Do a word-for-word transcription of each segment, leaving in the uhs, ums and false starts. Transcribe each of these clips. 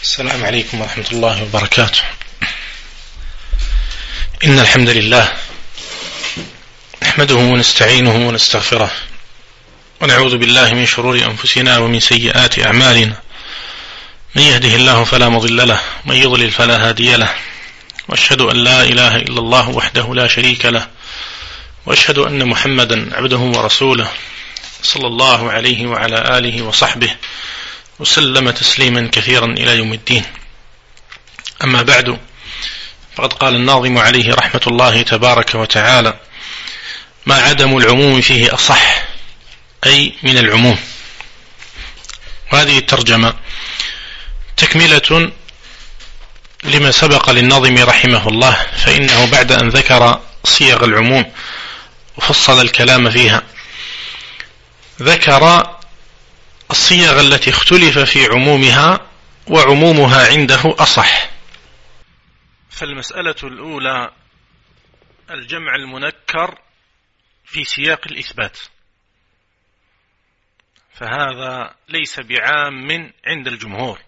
السلام عليكم ورحمة الله وبركاته. إن الحمد لله نحمده ونستعينه ونستغفره ونعوذ بالله من شرور أنفسنا ومن سيئات أعمالنا، من يهده الله فلا مضل له ومن يضلل فلا هادي له، وأشهد أن لا إله إلا الله وحده لا شريك له، وأشهد أن محمدا عبده ورسوله صلى الله عليه وعلى آله وصحبه وسلم تسليما كثيرا إلى يوم الدين. أما بعد، فقد قال الناظم عليه رحمة الله تبارك وتعالى: ما عدم العموم فيه أصح، أي من العموم. وهذه الترجمة تكملة لما سبق للناظم رحمه الله، فإنه بعد أن ذكر صيغ العموم وفصل الكلام فيها ذكر الصيغ التي اختلف في عمومها وعمومها عنده أصح. فالمسألة الأولى الجمع المنكر في سياق الإثبات، فهذا ليس بعام عند الجمهور.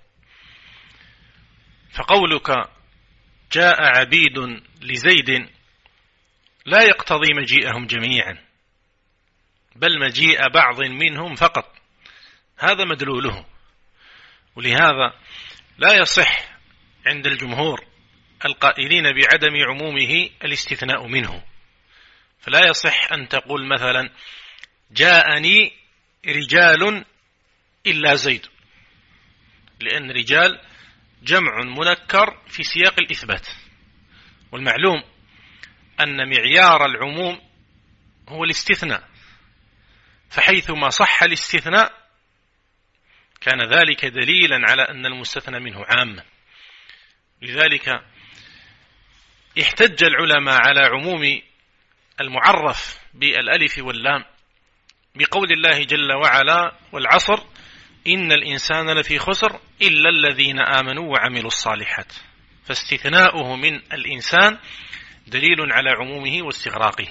فقولك جاء عبيد لزيد لا يقتضي مجيئهم جميعا، بل مجيء بعض منهم فقط، هذا مدلوله. ولهذا لا يصح عند الجمهور القائلين بعدم عمومه الاستثناء منه. فلا يصح أن تقول مثلا جاءني رجال إلا زيد، لأن رجال جمع منكر في سياق الإثبات، والمعلوم أن معيار العموم هو الاستثناء، فحيثما صح الاستثناء كان ذلك دليلا على أن المستثنى منه عام. لذلك احتج العلماء على عموم المعرف بالألف واللام بقول الله جل وعلا: والعصر إن الإنسان لفي خسر إلا الذين آمنوا وعملوا الصالحات. فاستثناؤه من الإنسان دليل على عمومه واستغراقه.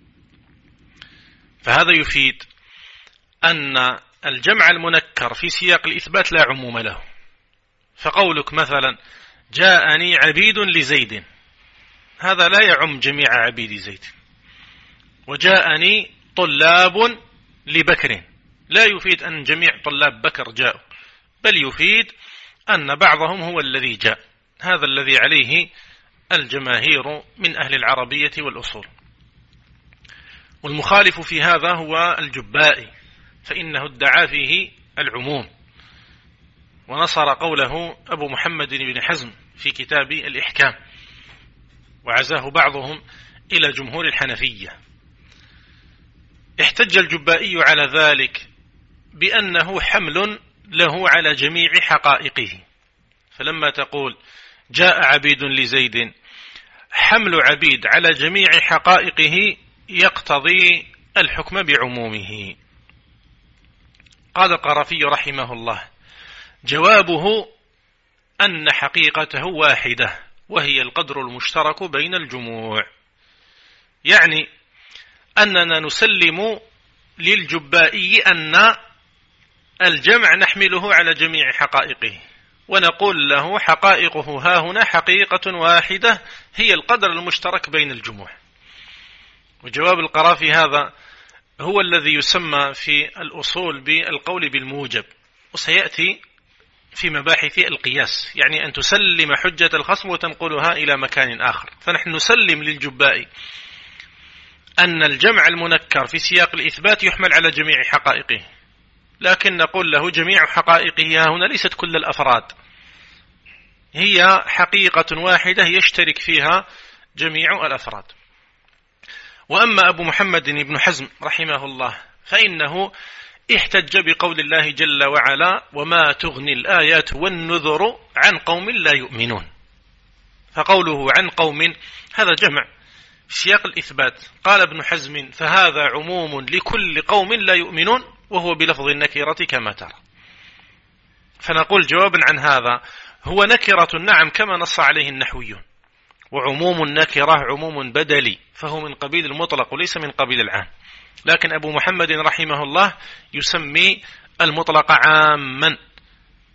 فهذا يفيد أن الجمع المنكر في سياق الإثبات لا عموم له. فقولك مثلا جاءني عبيد لزيد، هذا لا يعم جميع عبيد زيد. وجاءني طلاب لبكر، لا يفيد أن جميع طلاب بكر جاءوا، بل يفيد أن بعضهم هو الذي جاء. هذا الذي عليه الجماهير من أهل العربية والأصول. والمخالف في هذا هو الجبائي، فإنه ادعى فيه العموم، ونصر قوله أبو محمد بن حزم في كتاب الإحكام، وعزاه بعضهم إلى جمهور الحنفية. احتج الجبائي على ذلك بأنه حمل له على جميع حقائقه. فلما تقول جاء عبيد لزيد، حمل عبيد على جميع حقائقه يقتضي الحكم بعمومه. قال القرافي رحمه الله: جوابه أن حقيقته واحدة، وهي القدر المشترك بين الجموع. يعني أننا نسلم للجبائي أن الجمع نحمله على جميع حقائقه، ونقول له حقائقه ها هنا حقيقة واحدة هي القدر المشترك بين الجموع. وجواب القرافي هذا هو الذي يسمى في الأصول بالقول بالموجب، وسيأتي في مباحث القياس، يعني أن تسلم حجة الخصم وتنقلها إلى مكان آخر. فنحن نسلم للجبائي أن الجمع المنكر في سياق الإثبات يحمل على جميع حقائقه، لكن نقول له جميع حقائقه ها هنا ليست كل الأفراد، هي حقيقة واحدة يشترك فيها جميع الأفراد. وأما أبو محمد بن حزم رحمه الله فإنه احتج بقول الله جل وعلا: وما تغني الآيات والنذر عن قوم لا يؤمنون. فقوله عن قوم هذا جمع في سياق الإثبات. قال ابن حزم: فهذا عموم لكل قوم لا يؤمنون، وهو بلفظ النكرة كما ترى. فنقول جوابا عن هذا: هو نكرة نعم كما نص عليه النحويون، وعموم النكرة عموم بدلي، فهو من قبيل المطلق وليس من قبيل العام. لكن أبو محمد رحمه الله يسمي المطلق عاما،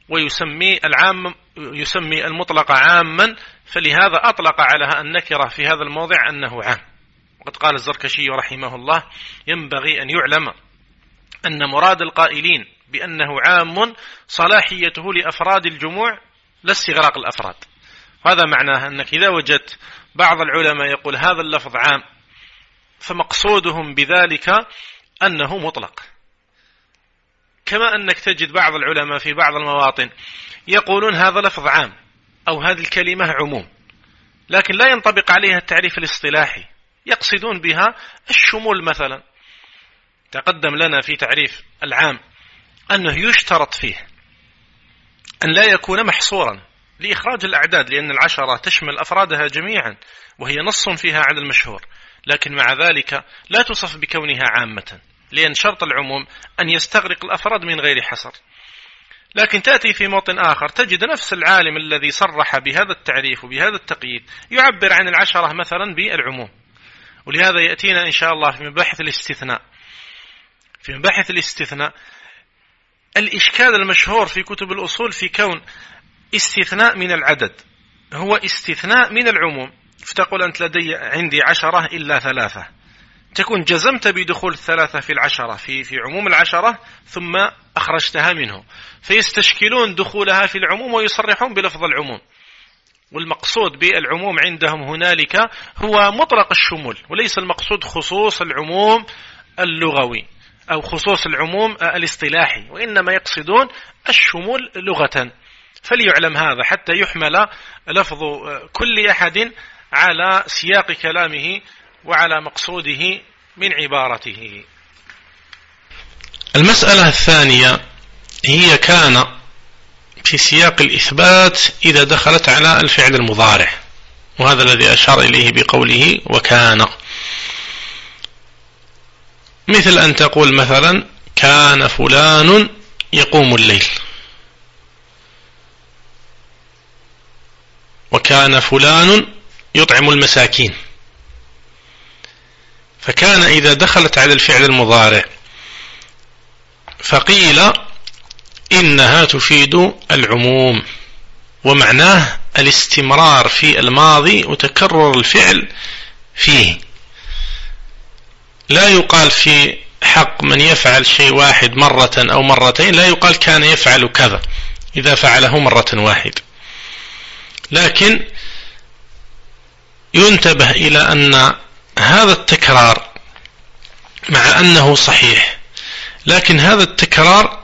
ويسمي العام يسمي المطلق عاما، فلهذا أطلق على النكرة في هذا الموضع أنه عام. وقد قال الزركشي رحمه الله: ينبغي أن يعلم أن مراد القائلين بأنه عام صلاحيته لأفراد الجموع لا استغراق الأفراد. هذا معناه أنك إذا وجدت بعض العلماء يقول هذا اللفظ عام فمقصودهم بذلك أنه مطلق، كما أنك تجد بعض العلماء في بعض المواطن يقولون هذا لفظ عام أو هذه الكلمة عموم، لكن لا ينطبق عليها التعريف الاصطلاحي، يقصدون بها الشمول. مثلا تقدم لنا في تعريف العام أنه يشترط فيه أن لا يكون محصورا لإخراج الأعداد، لأن العشرة تشمل أفرادها جميعا وهي نص فيها على المشهور، لكن مع ذلك لا تصف بكونها عامة، لأن شرط العموم أن يستغرق الأفراد من غير حصر. لكن تأتي في موطن آخر تجد نفس العالم الذي صرح بهذا التعريف وبهذا التقييد يعبر عن العشرة مثلا بالعموم. ولهذا يأتينا إن شاء الله في مباحث الاستثناء في مباحث الاستثناء الإشكال المشهور في كتب الأصول في كون استثناء من العدد هو استثناء من العموم. فتقول أنت لدي عندي عشرة إلا ثلاثة، تكون جزمت بدخول الثلاثة في العشرة في في عموم العشرة ثم أخرجتها منه، فيستشكلون دخولها في العموم ويصرحون بلفظ العموم. والمقصود بالعموم عندهم هنالك هو مطلق الشمول، وليس المقصود خصوص العموم اللغوي أو خصوص العموم الاصطلاحي، وإنما يقصدون الشمول لغة. فليعلم هذا حتى يحمل لفظ كل أحد على سياق كلامه وعلى مقصوده من عبارته. المسألة الثانية هي كان في سياق الإثبات إذا دخلت على الفعل المضارع، وهذا الذي أشار إليه بقوله وكان، مثل أن تقول مثلا كان فلان يقوم الليل، وكان فلان يطعم المساكين. فكان إذا دخلت على الفعل المضارع فقيل إنها تفيد العموم، ومعناه الاستمرار في الماضي وتكرر الفعل فيه. لا يقال في حق من يفعل شيء واحد مرة أو مرتين، لا يقال كان يفعل كذا إذا فعله مرة واحدة، لكن ينتبه إلى أن هذا التكرار مع أنه صحيح، لكن هذا التكرار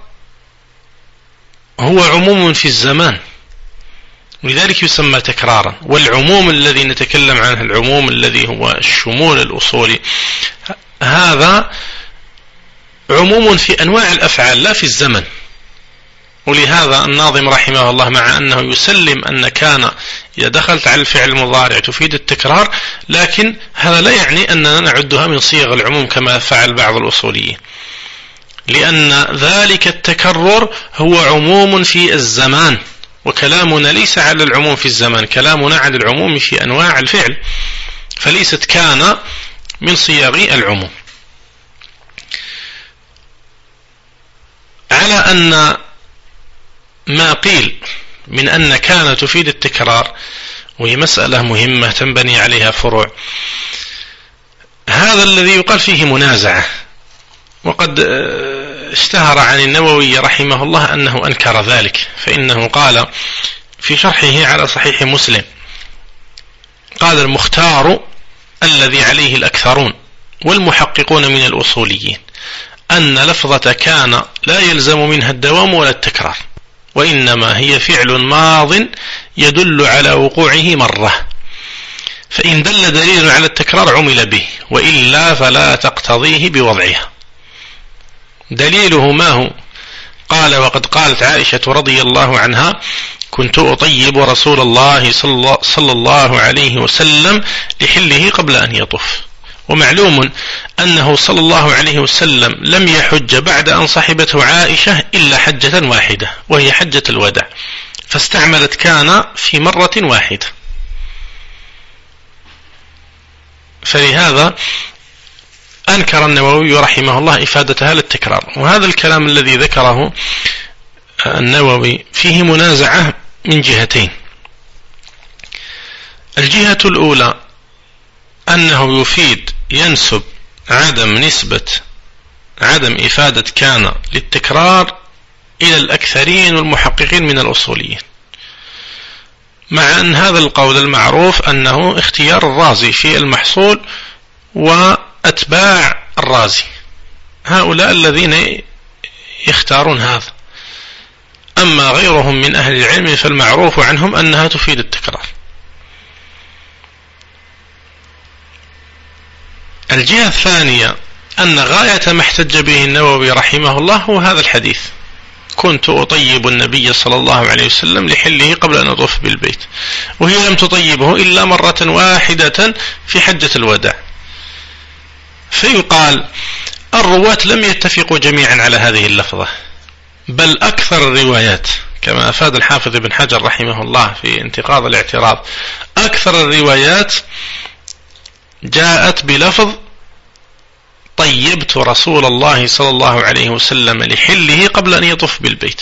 هو عموم في الزمان، ولذلك يسمى تكرارا. والعموم الذي نتكلم عنه العموم الذي هو الشمول الأصولي هذا عموم في أنواع الأفعال لا في الزمن. ولهذا الناظم رحمه الله مع أنه يسلم أن كان إذا دخلت على الفعل المضارع تفيد التكرار، لكن هذا لا يعني أننا نعدها من صيغ العموم كما فعل بعض الأصوليين، لأن ذلك التكرر هو عموم في الزمان، وكلامنا ليس على العموم في الزمان، كلامنا على العموم في أنواع الفعل، فليست كان من صيغ العموم. على أن ما قيل من أن كان تفيد التكرار، وهي مسألة مهمة تنبني عليها فروع، هذا الذي يقال فيه منازعة. وقد اشتهر عن النووي رحمه الله أنه أنكر ذلك، فإنه قال في شرحه على صحيح مسلم قال المختار الذي عليه الأكثرون والمحققون من الأصوليين أن لفظة كان لا يلزم منها الدوام ولا التكرار، وإنما هي فعل ماض يدل على وقوعه مرة، فإن دل دليل على التكرار عمل به، وإلا فلا تقتضيه بوضعها. دليله ما هو؟ قال وقد قالت عائشة رضي الله عنها كنت أطيب رسول الله صلى الله عليه وسلم لحله قبل أن يطف. ومعلوم أنه صلى الله عليه وسلم لم يحج بعد أن صحبته عائشة إلا حجة واحدة وهي حجة الوداع، فاستعملت كان في مرة واحدة، فلهذا أنكر النووي رحمه الله إفادتها للتكرار. وهذا الكلام الذي ذكره النووي فيه منازعة من جهتين. الجهة الأولى أنه يفيد ينسب عدم نسبة عدم إفادة كان للتكرار إلى الأكثرين والمحققين من الأصوليين، مع أن هذا القول المعروف أنه اختيار الرازي في المحصول وأتباع الرازي، هؤلاء الذين يختارون هذا. أما غيرهم من أهل العلم فالمعروف عنهم أنها تفيد التكرار. الجهة الثانية أن غاية ما احتج به النووي رحمه الله هو هذا الحديث: كنت أطيب النبي صلى الله عليه وسلم لحله قبل أن أطوف بالبيت، وهي لم تطيبه إلا مرة واحدة في حجة الوداع. فيقال الرواة لم يتفقوا جميعا على هذه اللفظة، بل أكثر الروايات كما أفاد الحافظ ابن حجر رحمه الله في انتقاض الاعتراض، أكثر الروايات جاءت بلفظ طيبت رسول الله صلى الله عليه وسلم لحله قبل أن يطوف بالبيت،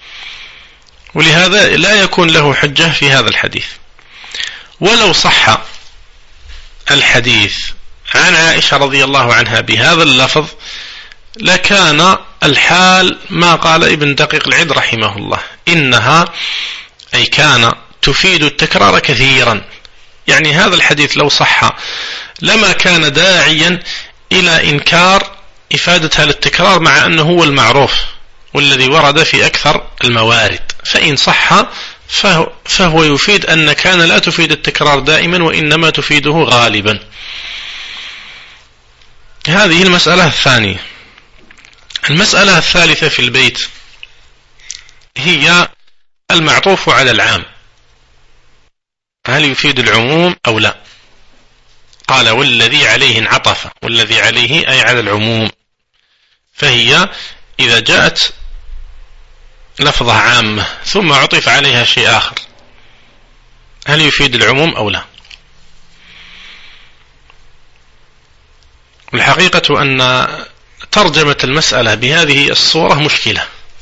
ولهذا لا يكون له حجة في هذا الحديث. ولو صح الحديث عن عائشة رضي الله عنها بهذا اللفظ لكان الحال ما قال ابن دقيق العيد رحمه الله: إنها أي كان تفيد التكرار كثيرا. يعني هذا الحديث لو صح لما كان داعيا إلى إنكار إفادتها للتكرار، مع أنه هو المعروف والذي ورد في أكثر الموارد. فإن صح فهو, فهو يفيد أن كان لا تفيد التكرار دائما، وإنما تفيده غالبا. هذه المسألة الثانية. المسألة الثالثة في البيت هي المعطوف على العام، هل يفيد العموم أو لا؟ قال والذي عليه انعطف، والذي عليه أي على العموم. فهي إذا جاءت لفظة عامة ثم عطف عليها شيء آخر هل يفيد العموم أو لا؟ الحقيقة أن ترجمة المسألة بهذه الصورة مشكلة.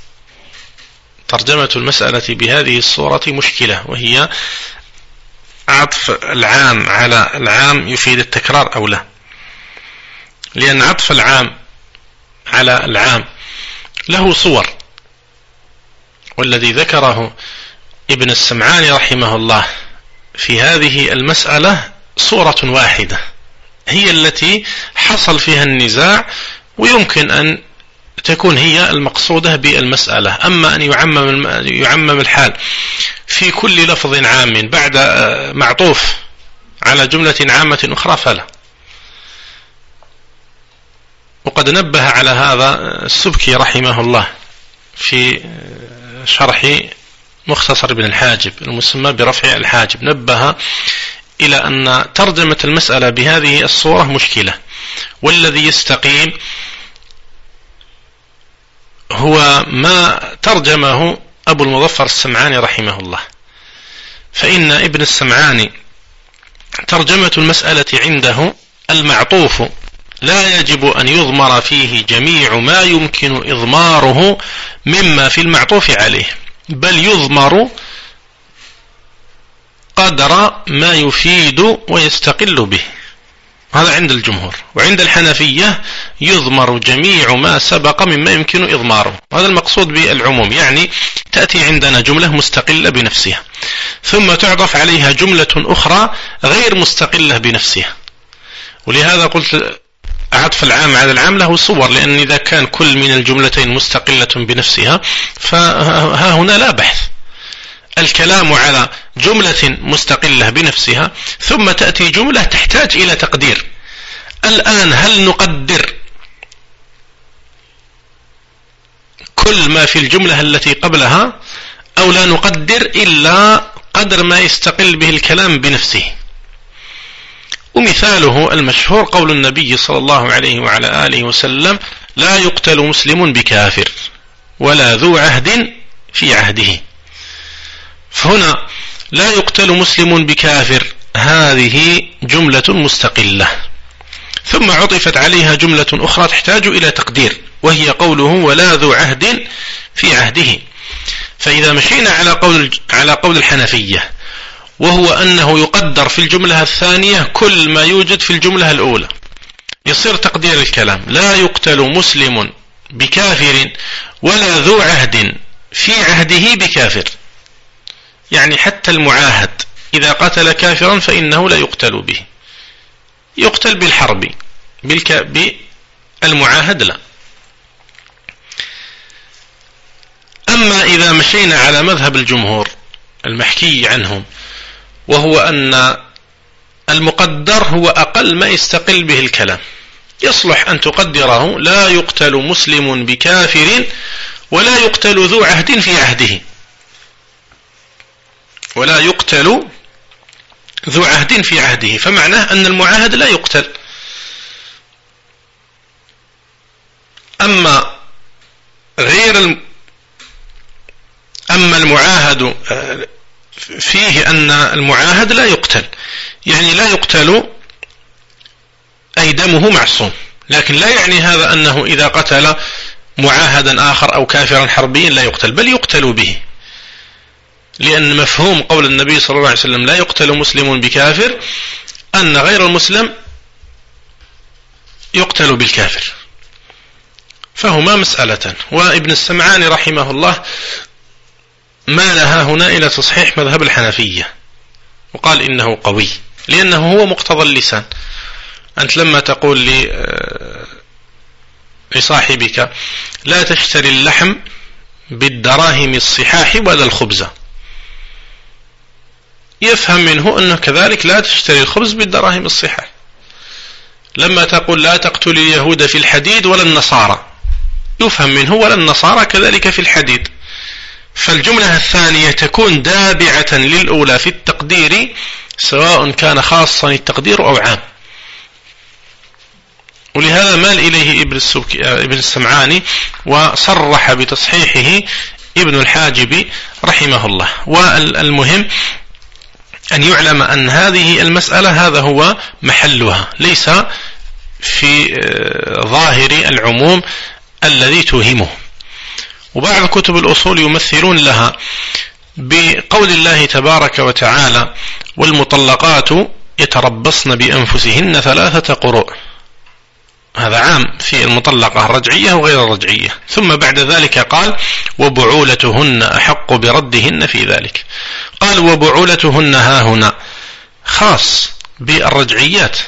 ترجمة المسألة بهذه الصورة مشكلة، وهي عطف العام على العام يفيد التكرار أو لا؟ لأن عطف العام على العام له صور، والذي ذكره ابن السمعاني رحمه الله في هذه المسألة صورة واحدة هي التي حصل فيها النزاع، ويمكن أن تكون هي المقصودة بالمسألة. أما أن يعمم يعمم الحال في كل لفظ عام بعد معطوف على جملة عامة أخرى فلا. وقد نبه على هذا السبكي رحمه الله في شرح مختصر ابن الحاجب المسمى برفع الحاجب، نبه إلى أن ترجمة المسألة بهذه الصورة مشكلة، والذي يستقيم هو ما ترجمه أبو المظفر السمعاني رحمه الله. فإن ابن السمعاني ترجمة المسألة عنده المعطوف لا يجب أن يضمر فيه جميع ما يمكن إضماره مما في المعطوف عليه، بل يضمر قدر ما يفيد ويستقل به. هذا عند الجمهور. وعند الحنفية يضمر جميع ما سبق مما يمكن إضماره. هذا المقصود بالعموم، يعني تأتي عندنا جملة مستقلة بنفسها ثم تعطف عليها جملة أخرى غير مستقلة بنفسها. ولهذا قلت عطف العام على العام له صور، لأن إذا كان كل من الجملتين مستقلة بنفسها فها هنا لا بحث. الكلام على جملة مستقلة بنفسها ثم تأتي جملة تحتاج إلى تقدير. الآن هل نقدر كل ما في الجملة التي قبلها أو لا نقدر إلا قدر ما يستقل به الكلام بنفسه؟ ومثاله المشهور قول النبي صلى الله عليه وعلى آله وسلم: لا يقتل مسلم بكافر ولا ذو عهد في عهده. فهنا لا يقتل مسلم بكافر هذه جملة مستقلة، ثم عطفت عليها جملة أخرى تحتاج إلى تقدير، وهي قوله: ولا ذو عهد في عهده. فإذا مشينا على قول على قول الحنفية، وهو أنه يقدر في الجملة الثانية كل ما يوجد في الجملة الأولى، يصير تقدير الكلام: لا يقتل مسلم بكافر ولا ذو عهد في عهده بكافر. يعني حتى المعاهد إذا قتل كافرا فإنه لا يقتل به، يقتل بالحرب، بالمعاهد لا. أما إذا مشينا على مذهب الجمهور المحكي عنهم، وهو أن المقدر هو أقل ما يستقل به الكلام، يصلح أن تقدره: لا يقتل مسلم بكافر ولا يقتل ذو عهد في عهده، ولا يقتل ذو عهد في عهده، فمعناه أن المعاهد لا يقتل. أما غير الم... أما المعاهد فيه أن المعاهد لا يقتل، يعني لا يقتل أي دمه معصوم، لكن لا يعني هذا أنه إذا قتل معاهدا آخر أو كافرا حربيا لا يقتل، بل يقتل به، لأن مفهوم قول النبي صلى الله عليه وسلم: لا يقتل مسلم بكافر، أن غير المسلم يقتل بالكافر، فهما مسألة. وابن السمعاني رحمه الله مالها هنا إلى تصحيح مذهب الحنفية، وقال إنه قوي، لأنه هو مقتضى اللسان. أنت لما تقول لي لصاحبك: لا تشتري اللحم بالدراهم الصحاح ولا الخبز، يفهم منه أنه كذلك لا تشتري الخبز بالدراهم الصحاح. لما تقول: لا تقتل اليهود في الحديد ولا النصارى، يفهم منه ولا النصارى كذلك في الحديد. فالجملة الثانية تكون دابعة للأولى في التقدير، سواء كان خاصا التقدير أو عام. ولهذا مال إليه ابن السمعاني وصرح بتصحيحه ابن الحاجب رحمه الله. والمهم أن يعلم أن هذه المسألة هذا هو محلها، ليس في ظاهر العموم الذي توهمه. وبعض كتب الأصول يمثلون لها بقول الله تبارك وتعالى: والمطلقات يتربصن بأنفسهن ثلاثة قروء. هذا عام في المطلقة الرجعية وغير الرجعية. ثم بعد ذلك قال: وبعولتهن أحق بردهن في ذلك. قال: وبعولتهن ها هنا خاص بالرجعيات،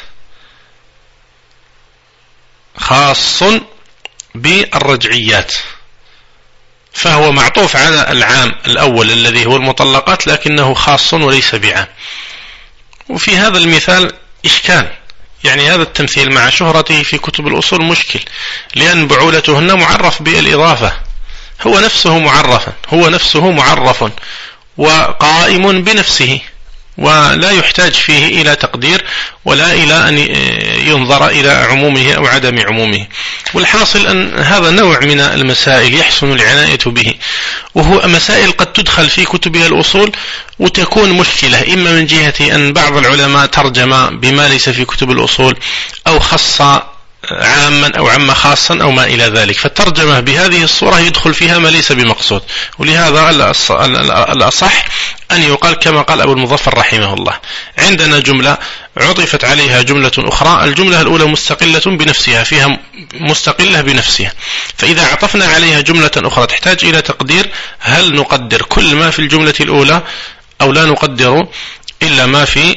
خاص بالرجعيات، فهو معطوف على العام الأول الذي هو المطلقات، لكنه خاص وليس بعام. وفي هذا المثال إشكال، يعني هذا التمثيل مع شهرته في كتب الأصول مشكل، لأن بعولتهن معرف بالإضافة، هو نفسه معرفا، هو نفسه معرف وقائم بنفسه، ولا يحتاج فيه إلى تقدير ولا إلى أن ينظر إلى عمومه أو عدم عمومه. والحاصل أن هذا نوع من المسائل يحسن العناية به، وهو مسائل قد تدخل في كتبها الأصول وتكون مشكلة، إما من جهة أن بعض العلماء ترجم بما ليس في كتب الأصول، أو خص عاما أو عم خاصا أو ما إلى ذلك، فالترجمة بهذه الصورة يدخل فيها ما ليس بمقصود. ولهذا الأصح أن يقال كما قال أبو المظفر رحمه الله: عندنا جملة عطفت عليها جملة أخرى، الجملة الأولى مستقلة بنفسها، فيها مستقلة بنفسها، فإذا عطفنا عليها جملة أخرى تحتاج إلى تقدير، هل نقدر كل ما في الجملة الأولى أو لا نقدر إلا ما في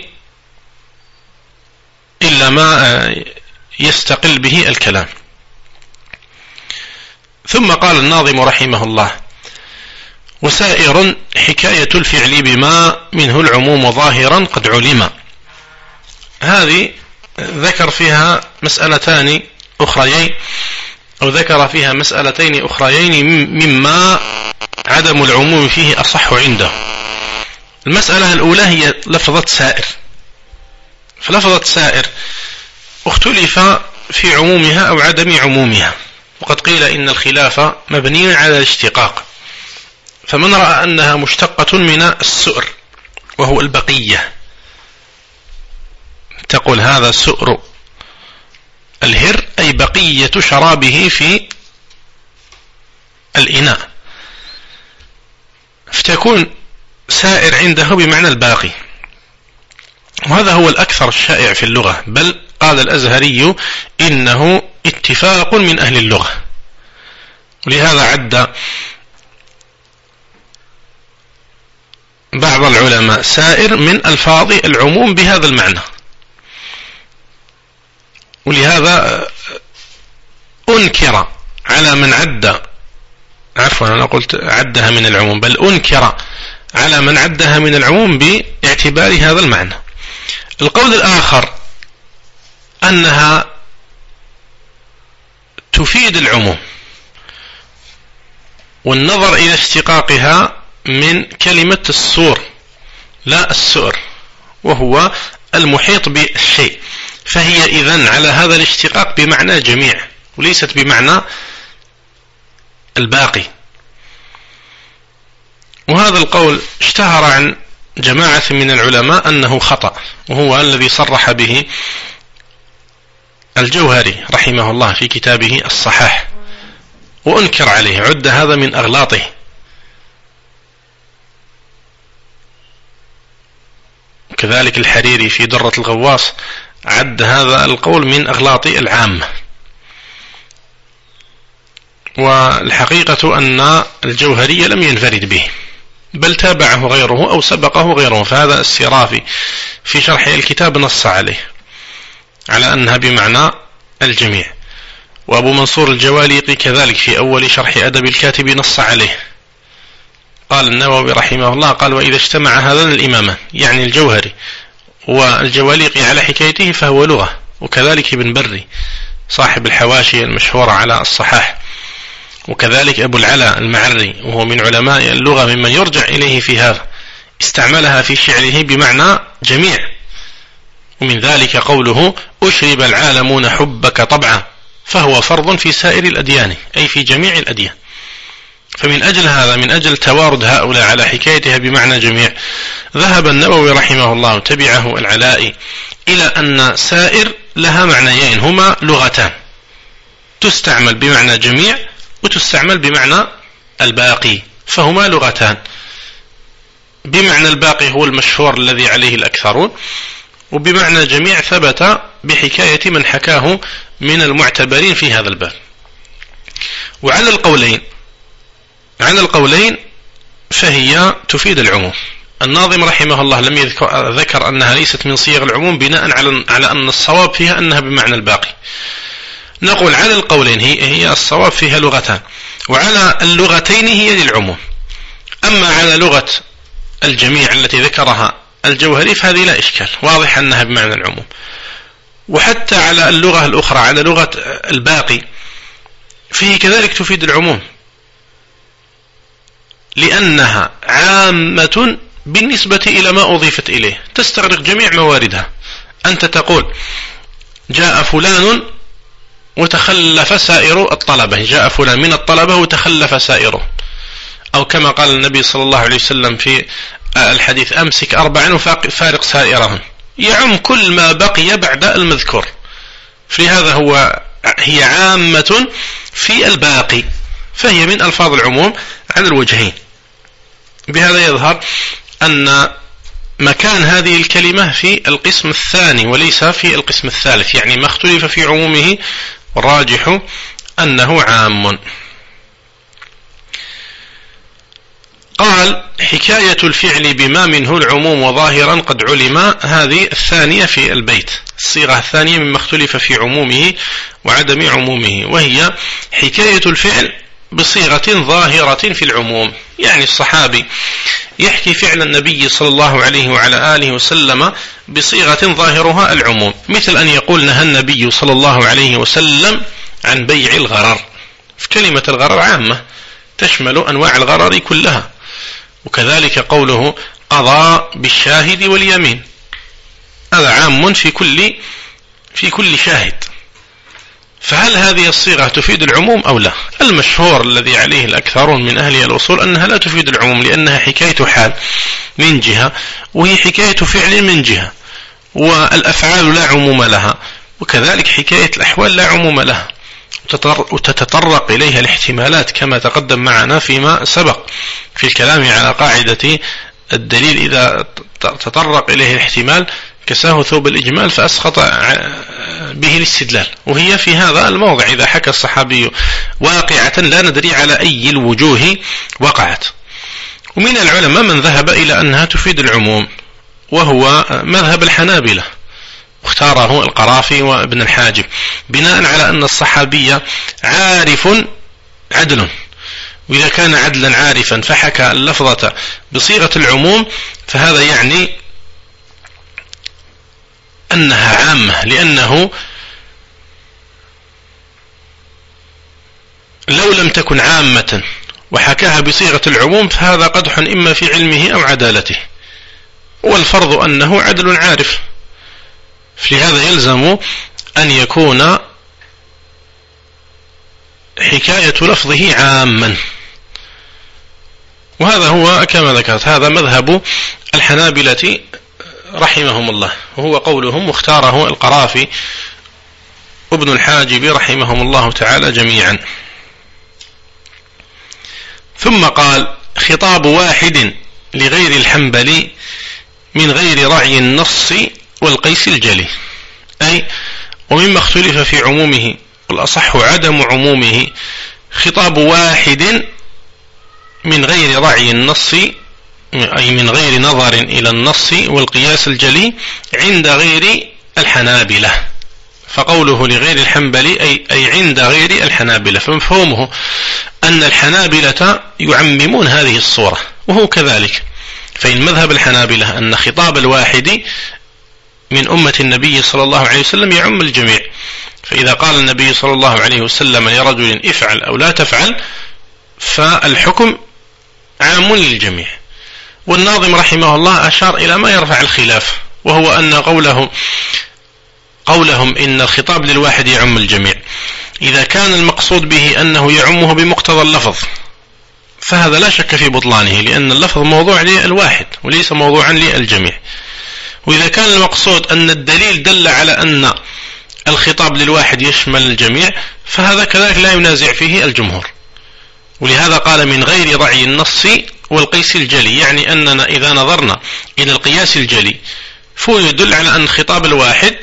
إلا ما يستقل به الكلام. ثم قال الناظم رحمه الله: وسائر حكاية الفعل بما منه العموم ظاهرا قد علم. هذه ذكر فيها مسألتان أخريين، أو ذكر فيها مسألتين أخريين مما عدم العموم فيه أصح عنده. المسألة الأولى هي لفظة سائر، فلفظة سائر اختلف في عمومها أو عدم عمومها، وقد قيل إن الخلاف مبني على الاشتقاق، فمن رأى أنها مشتقة من السؤر وهو البقية، تقول هذا سؤر الهر أي بقية شرابه في الإناء. فتكون سائر عنده بمعنى الباقي، وهذا هو الأكثر الشائع في اللغة، بل قال الأزهري إنه اتفاق من أهل اللغة. ولهذا عد بعض العلماء سائر من ألفاظ العموم بهذا المعنى. ولهذا أنكر على من عد، عفوا أنا قلت عدها من العموم، بل أنكر على من عدها من العموم باعتبار هذا المعنى. القول الآخر أنها تفيد العموم، والنظر إلى اشتقاقها من كلمة السور لا السؤر، وهو المحيط بالشيء، فهي إذن على هذا الاشتقاق بمعنى جميع وليست بمعنى الباقي. وهذا القول اشتهر عن جماعة من العلماء أنه خطأ، وهو الذي صرح به الجوهري رحمه الله في كتابه الصحاح، وأنكر عليه، عد هذا من أغلاطه. كذلك الحريري في درة الغواص عد هذا القول من أغلاط العامة. والحقيقة أن الجوهري لم ينفرد به، بل تابعه غيره أو سبقه غيره، فهذا السرافي في شرح الكتاب نص عليه على أنها بمعنى الجميع، وأبو منصور الجواليقي كذلك في أول شرح أدب الكاتب نص عليه. قال النووي رحمه الله قال: وإذا اجتمع هذان الإمامان، يعني الجوهري والجواليقي، على حكايته فهو لغة. وكذلك ابن بري صاحب الحواشي المشهورة على الصحاح، وكذلك أبو العلا المعري وهو من علماء اللغة ممن يرجع إليه في هذا، استعملها في شعره بمعنى جميع. ومن ذلك قوله: أشرب العالمون حبك طبعا، فهو فرض في سائر الأديان، أي في جميع الأديان. فمن أجل هذا، من أجل توارد هؤلاء على حكايتها بمعنى جميع، ذهب النووي رحمه الله تبعه العلائي إلى أن سائر لها معنيين، هما لغتان، تستعمل بمعنى جميع وتستعمل بمعنى الباقي، فهما لغتان. بمعنى الباقي هو المشهور الذي عليه الأكثرون، وبمعنى جميع ثبت بحكاية من حكاه من المعتبرين في هذا الباب. وعلى القولين على القولين فهي تفيد العموم. الناظم رحمه الله لم يذكر ذكر أنها ليست من صيغ العموم بناء على على أن الصواب فيها أنها بمعنى الباقي. نقول على القولين هي, هي الصواب فيها لغتان، وعلى اللغتين هي للعموم. أما على لغة الجميع التي ذكرها الجوهري فهذه لا إشكال، واضح أنها بمعنى العموم. وحتى على اللغة الأخرى، على لغة الباقي، فيه كذلك تفيد العموم، لأنها عامة بالنسبة إلى ما أضيفت إليه، تستغرق جميع مواردها. أنت تقول: جاء فلان وتخلف سائر الطلبة، جاء فلان من الطلبة وتخلف سائره، أو كما قال النبي صلى الله عليه وسلم في الحديث: أمسك أربعا وفارق سائرهم، يعم كل ما بقي بعد المذكور. في هذا هو هي عامة في الباقي، فهي من ألفاظ العموم على الوجهين. بهذا يظهر أن مكان هذه الكلمة في القسم الثاني وليس في القسم الثالث، يعني ما اختلف في عمومه والراجح أنه عام. قال: حكاية الفعل بما منه العموم وظاهرا قد علم، هذه الثانية في البيت، الصيغة الثانية مما اختلف في عمومه وعدم عمومه، وهي حكاية الفعل بصيغة ظاهرة في العموم. يعني الصحابي يحكي فعل النبي صلى الله عليه وعلى آله وسلم بصيغة ظاهرها العموم، مثل أن يقول: نهى النبي صلى الله عليه وسلم عن بيع الغرر. في كلمة الغرر عامة تشمل أنواع الغرر كلها. وكذلك قوله: قضى بالشاهد واليمين، هذا عام في كل في كل شاهد. فهل هذه الصيغة تفيد العموم أو لا؟ المشهور الذي عليه الأكثرون من أهل الأصول أنها لا تفيد العموم، لأنها حكاية حال من جهة، وهي حكاية فعل من جهة، والأفعال لا عموم لها، وكذلك حكاية الأحوال لا عموم لها. وتتطرق إليها الاحتمالات كما تقدم معنا فيما سبق في الكلام على قاعدة الدليل إذا تطرق إليه الاحتمال كساه ثوب الإجمال فأسقط به الاستدلال. وهي في هذا الموضع إذا حكى الصحابي واقعة لا ندري على أي الوجوه وقعت. ومن العلماء من ذهب إلى أنها تفيد العموم وهو مذهب الحنابلة، اختاره القرافي وابن الحاجب بناء على أن الصحابي عارف عدل، وإذا كان عدلا عارفا فحكى اللفظة بصيغة العموم فهذا يعني أنها عامة، لأنه لو لم تكن عامة وحكاها بصيغة العموم فهذا قدح إما في علمه أو عدالته، والفرض أنه عدل عارف، فلهذا يلزم أن يكون حكاية لفظه عاما. وهذا هو كما ذكرت هذا مذهب الحنابلة رحمهم الله، وهو قولهم واختاره القرافي وابن الحاجب رحمهم الله تعالى جميعا. ثم قال: خطاب واحد لغير الحنبلي من غير رعي النص والقيس الجلي، أي ومما اختلف في عمومه والأصح عدم عمومه خطاب واحد من غير رعي النص، أي من غير نظر إلى النص والقياس الجلي عند غير الحنابلة. فقوله لغير الحنبلي أي, أي عند غير الحنابلة، فمفهومه أن الحنابلة يعممون هذه الصورة، وهو كذلك. فإن مذهب الحنابلة أن خطاب الواحد من أمة النبي صلى الله عليه وسلم يعم الجميع، فإذا قال النبي صلى الله عليه وسلم لرجل افعل أو لا تفعل فالحكم عام للجميع. والناظم رحمه الله أشار إلى ما يرفع الخلاف، وهو أن قوله قولهم إن الخطاب للواحد يعم الجميع إذا كان المقصود به أنه يعمه بمقتضى اللفظ فهذا لا شك في بطلانه، لأن اللفظ موضوع للواحد وليس موضوعا للجميع. وإذا كان المقصود أن الدليل دل على أن الخطاب للواحد يشمل الجميع فهذا كذلك لا ينازع فيه الجمهور. ولهذا قال من غير رعي النص والقيس الجلي، يعني أننا إذا نظرنا إلى القياس الجلي فهو يدل على أن الخطاب الواحد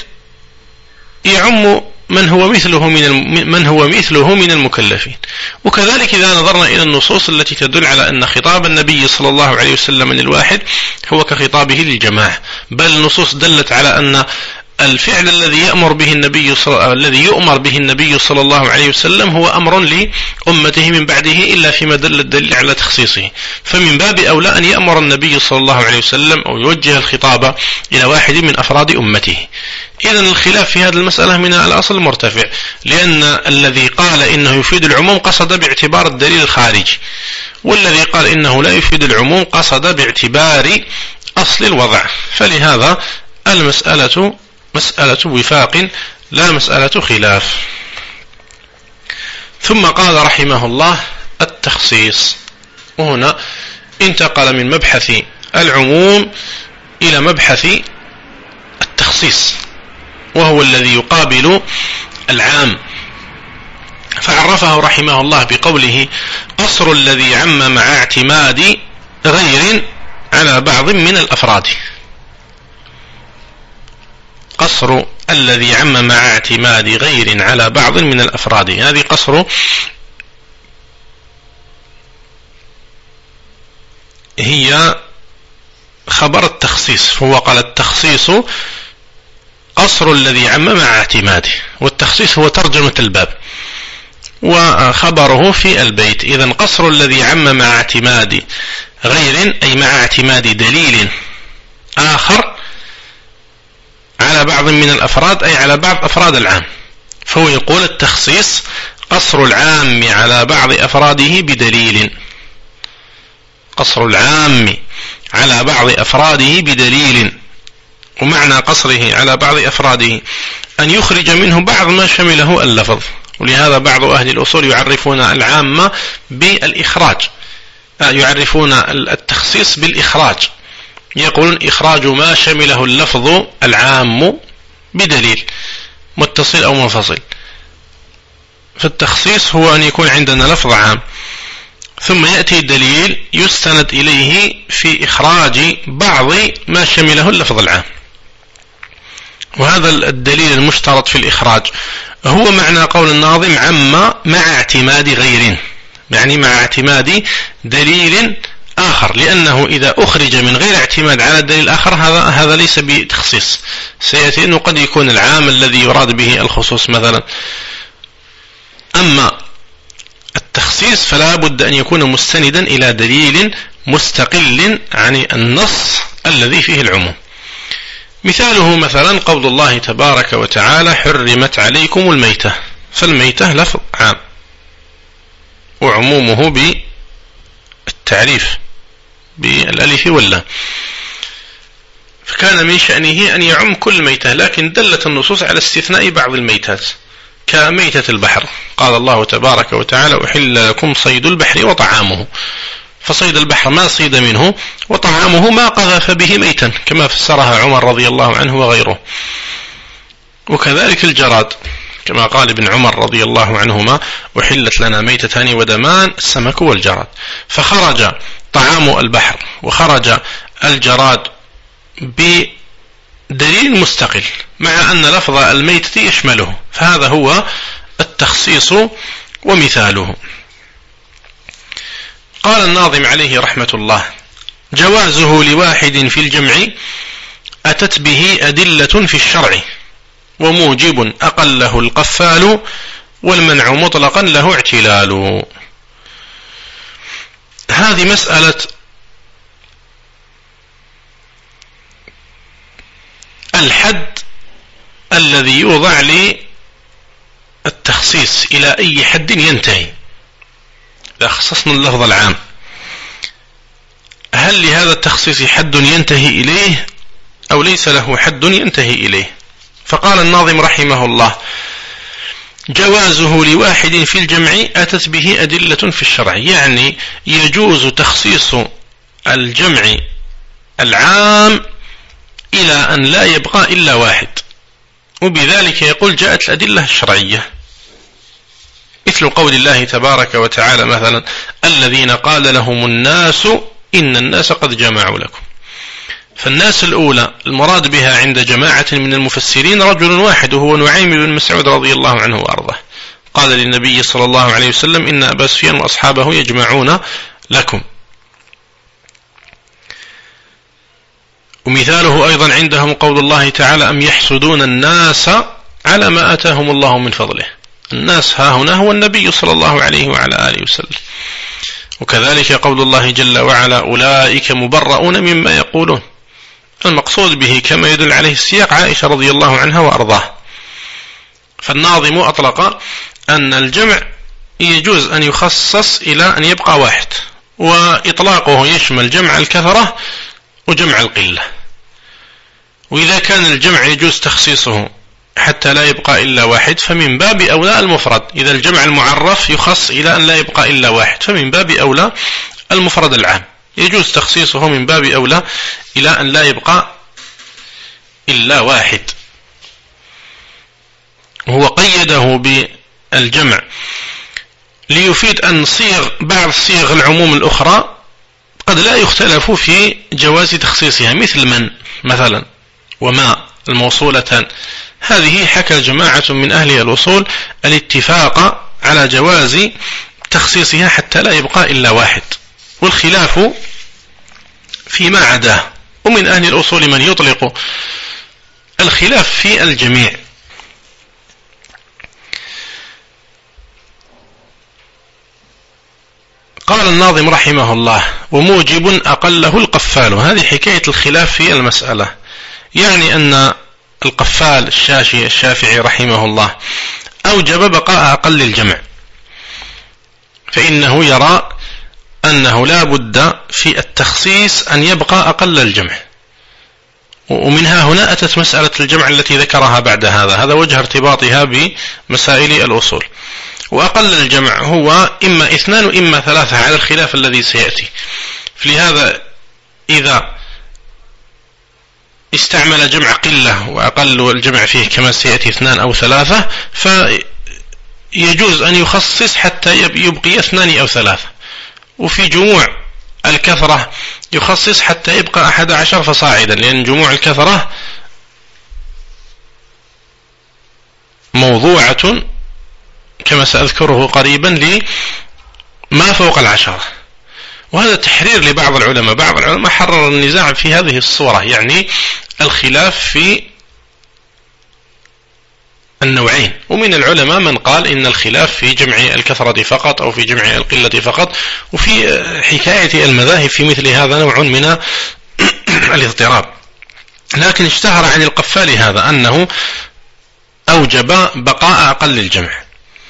يعم من هو مثله من من هو مثله من المكلفين. وكذلك إذا نظرنا إلى النصوص التي تدل على أن خطاب النبي صلى الله عليه وسلم للواحد هو كخطابه للجماعة، بل النصوص دلت على أن الفعل الذي يأمر به النبي صلى الذي يؤمر به النبي صلى الله عليه وسلم هو أمر لأمته من بعده إلا فيما دل الدليل على تخصيصه، فمن باب أولى أن يأمر النبي صلى الله عليه وسلم أو يوجه الخطاب إلى واحد من أفراد أمته. إذن الخلاف في هذه المسألة من الأصل المرتفع، لأن الذي قال إنه يفيد العموم قصد باعتبار الدليل الخارجي، والذي قال إنه لا يفيد العموم قصد باعتبار أصل الوضع. فلهذا المسألة مسألة وفاق لا مسألة خلاف. ثم قال رحمه الله التخصيص، وهنا انتقل من مبحث العموم إلى مبحث التخصيص، وهو الذي يقابل العام. فعرفه رحمه الله بقوله قصر الذي عم مع اعتماد غير على بعض من الأفراد. قصر الذي عم مع اعتماد غير على بعض من الأفراد، هذه قصر هي خبر التخصيص، فهو قال التخصيص قصر الذي عم مع اعتماده، والتخصيص هو ترجمة الباب وخبره في البيت. إذن قصر الذي عم مع اعتماد غير أي مع اعتماد دليل آخر على بعض من الأفراد أي على بعض أفراد العام، فهو يقول التخصيص قصر العام على بعض أفراده بدليل، قصر العام على بعض أفراده بدليل. ومعنى قصره على بعض أفراده أن يخرج منه بعض ما شمله اللفظ. ولهذا بعض أهل الأصول يعرفون العامة بالإخراج، يعرفون التخصيص بالإخراج، يقولون إخراج ما شمله اللفظ العام بدليل متصل أو منفصل. فالتخصيص هو أن يكون عندنا لفظ عام ثم يأتي دليل يستند إليه في إخراج بعض ما شمله اللفظ العام، وهذا الدليل المشترط في الإخراج هو معنى قول الناظم عما مع اعتماد غير، يعني مع اعتماد دليل آخر، لأنه إذا أخرج من غير اعتماد على الدليل الآخر هذا هذا ليس بتخصيص. سيأتي أنه قد يكون العام الذي يراد به الخصوص مثلا. أما التخصيص فلا بد أن يكون مستندا إلى دليل مستقل عن النص الذي فيه العموم. مثاله مثلا قول الله تبارك وتعالى حرمت عليكم الميتة، فالميتة لفظ عام وعمومه بالتعريف بالألف واللام، فكان من شأنه أن يعم كل ميتة، لكن دلت النصوص على استثناء بعض الميتات كميتة البحر. قال الله تبارك وتعالى أحل لكم صيد البحر وطعامه، فصيد البحر ما صيد منه، وطعامه ما قذف به ميتا كما فسرها عمر رضي الله عنه وغيره. وكذلك الجراد كما قال ابن عمر رضي الله عنهما أحلت لنا ميتتان ودمان السمك والجراد، فخرج طعام البحر وخرج الجراد بدليل مستقل مع أن لفظ الميتة يشمله، فهذا هو التخصيص ومثاله. قال الناظم عليه رحمة الله جوازه لواحد في الجمع أتت به أدلة في الشرع، وموجب أقله القفال، والمنع مطلقا له اعتلال. هذه مسألة الحد الذي يوضع للتخصيص إلى أي حد ينتهي. إذا خصصنا اللفظ العام هل لهذا التخصيص حد ينتهي إليه أو ليس له حد ينتهي إليه؟ فقال الناظم رحمه الله جوازه لواحد في الجمع أتت به أدلة في الشرع، يعني يجوز تخصيص الجمع العام إلى أن لا يبقى إلا واحد، وبذلك يقول جاءت الأدلة الشرعية، مثل قول الله تبارك وتعالى مثلا الذين قال لهم الناس إن الناس قد جمعوا لكم. فالناس الأولى المراد بها عند جماعة من المفسرين رجل واحد وهو نعيم بن مسعود رضي الله عنه وأرضاه، قال للنبي صلى الله عليه وسلم إن أبا سفيان وأصحابه يجمعون لكم. ومثاله أيضا عندهم قول الله تعالى أم يحسدون الناس على ما آتاهم الله من فضله، الناس ها هنا هو النبي صلى الله عليه وعلى آله وسلم. وكذلك قول الله جل وعلا أولئك مبرؤون مما يقولون، المقصود به كما يدل عليه السياق عائشة رضي الله عنها وأرضاه. فالناظم أطلق أن الجمع يجوز أن يخصص إلى أن يبقى واحد، وإطلاقه يشمل جمع الكثرة وجمع القلة. وإذا كان الجمع يجوز تخصيصه حتى لا يبقى إلا واحد فمن باب أولى المفرد، إذا الجمع المعرف يخص إلى أن لا يبقى إلا واحد فمن باب أولى المفرد العام يجوز تخصيصه من باب أولى إلى أن لا يبقى إلا واحد. هو قيده بالجمع ليفيد أن صيغ بعض صيغ العموم الأخرى قد لا يختلف في جواز تخصيصها، مثل من مثلا وما الموصولتان، هذه حكى جماعة من أهل الأصول الاتفاق على جواز تخصيصها حتى لا يبقى إلا واحد، والخلاف فيما عداه. ومن أهل الأصول من يطلق الخلاف في الجميع. قال الناظم رحمه الله وموجب أقله القفال، هذه حكاية الخلاف في المسألة، يعني أن القفال الشاشي الشافعي رحمه الله أوجب بقاء أقل الجمع، فإنه يرى أنه لا بد في التخصيص أن يبقى أقل الجمع. ومنها هنا أتت مسألة الجمع التي ذكرها بعد هذا، هذا وجه ارتباطها بمسائل الأصول. وأقل الجمع هو إما اثنان وإما ثلاثة على الخلاف الذي سيأتي. فلهذا إذا استعمل جمع قلة وأقل الجمع فيه كما سيأتي اثنان أو ثلاثة يجوز أن يخصص حتى يبقي اثنان أو ثلاثة، وفي جموع الكثرة يخصص حتى يبقى أحد عشر فصاعدا، لأن جموع الكثرة موضوعة كما سأذكره قريبا لما فوق العشرة. وهذا تحرير لبعض العلماء، بعض العلماء حرر النزاع في هذه الصورة، يعني الخلاف في النوعين. ومن العلماء من قال إن الخلاف في جمع الكثرة فقط أو في جمع القلة فقط، وفي حكاية المذاهب في مثل هذا نوع من الاضطراب. لكن اشتهر عن القفال هذا أنه أوجب بقاء أقل الجمع.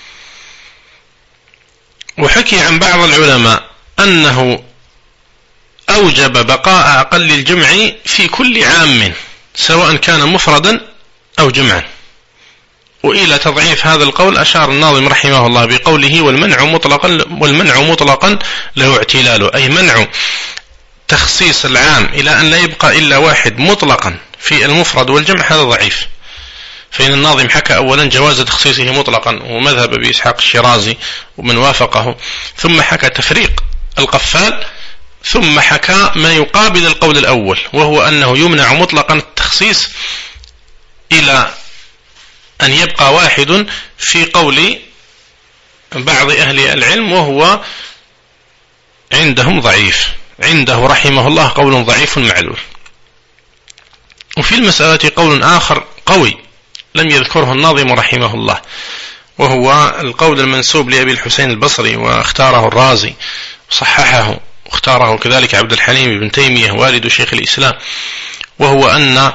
وحكي عن بعض العلماء أنه أوجب بقاء أقل الجمع في كل عام سواء كان مفردا أو جمعا. وإلى تضعيف هذا القول أشار الناظم رحمه الله بقوله والمنع مطلقا والمنع مطلقا له اعتلال، أي منع تخصيص العام إلى أن لا يبقى إلا واحد مطلقا في المفرد والجمع هذا ضعيف. فإن الناظم حكى أولا جواز تخصيصه مطلقا ومذهب بإسحاق الشيرازي ومن وافقه، ثم حكى تفريق القفال، ثم حكى ما يقابل القول الأول وهو أنه يمنع مطلقا التخصيص إلى أن يبقى واحد في قول بعض أهل العلم وهو عندهم ضعيف، عنده رحمه الله قول ضعيف معلول. وفي المسألة قول آخر قوي لم يذكره الناظم رحمه الله، وهو القول المنسوب لأبي الحسين البصري واختاره الرازي وصححه، واختاره كذلك عبد الحليم بن تيمية والد شيخ الإسلام، وهو أن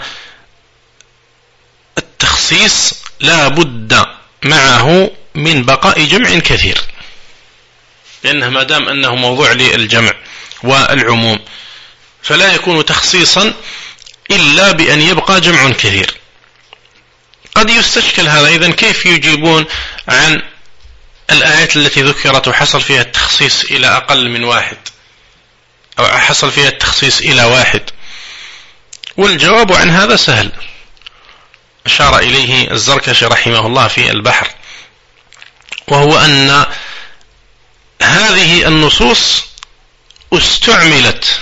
التخصيص لا بد معه من بقاء جمع كثير، لأنه ما دام أنه موضوع للجمع والعموم فلا يكون تخصيصا إلا بأن يبقى جمع كثير. قد يستشكل هذا، إذن كيف يجيبون عن الآيات التي ذكرت وحصل فيها التخصيص إلى أقل من واحد أو حصل فيها التخصيص إلى واحد؟ والجواب عن هذا سهل، أشار إليه الزركشي رحمه الله في البحر، وهو أن هذه النصوص استعملت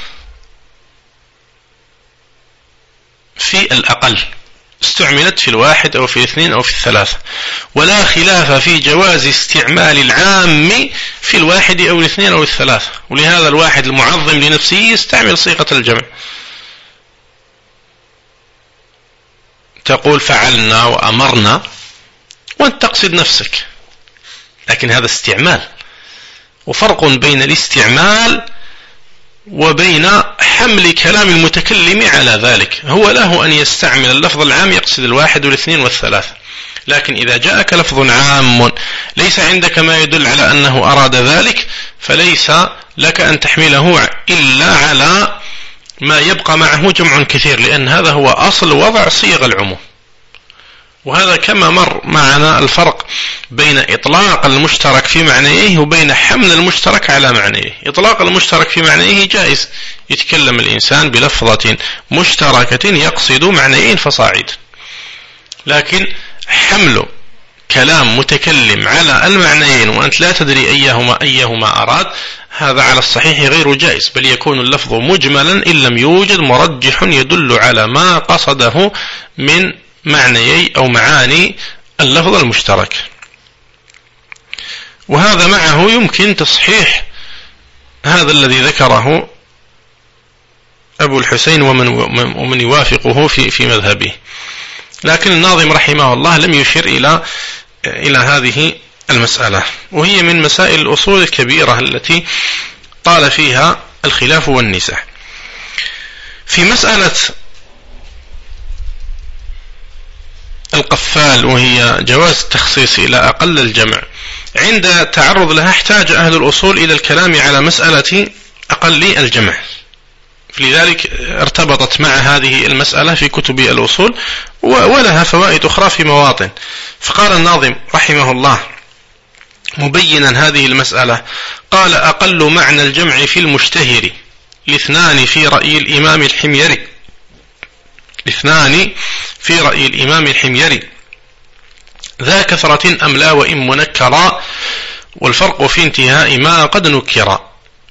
في الأقل، استعملت في الواحد أو في الاثنين أو في الثلاثة، ولا خلاف في جواز استعمال العام في الواحد أو الاثنين أو الثلاثة. ولهذا الواحد المعظم لنفسه يستعمل صيغة الجمع، تقول فعلنا وأمرنا وأنت تقصد نفسك، لكن هذا استعمال. وفرق بين الاستعمال وبين حمل كلام المتكلم على ذلك. هو له أن يستعمل اللفظ العام يقصد الواحد والاثنين والثلاثة، لكن إذا جاءك لفظ عام ليس عندك ما يدل على أنه أراد ذلك فليس لك أن تحمله إلا على ما يبقى معه جمع كثير، لأن هذا هو أصل وضع صيغ العموم. وهذا كما مر معنا الفرق بين إطلاق المشترك في معنيه وبين حمل المشترك على معنيه. إطلاق المشترك في معنيه جائز، يتكلم الإنسان بلفظة مشتركة يقصد معنيين فصاعد، لكن حمل كلام متكلم على المعنيين وأنت لا تدري أيهما أيهما أراد، هذا على الصحيح غير جائز، بل يكون اللفظ مجملا إن لم يوجد مرجح يدل على ما قصده من معنيي أو معاني اللفظ المشترك. وهذا معه يمكن تصحيح هذا الذي ذكره أبو الحسين ومن, ومن يوافقه في, في مذهبه، لكن الناظم رحمه الله لم يشير إلى, إلى هذه المسألة، وهي من مسائل الأصول الكبيرة التي طال فيها الخلاف والنزاع. في مسألة القفال وهي جواز التخصيص إلى أقل الجمع، عند تعرض لها احتاج أهل الأصول إلى الكلام على مسألة أقل الجمع، فلذلك ارتبطت مع هذه المسألة في كتب الأصول ولها فوائد أخرى في مواطن. فقال الناظم رحمه الله مبينا هذه المسألة، قال أقل معنى الجمع في المشتهر الاثنان في رأي الإمام الحميري الاثنان في رأي الإمام الحميري ذا كثرة أم لا وإن منكرا، والفرق في انتهاء ما قد نكرا.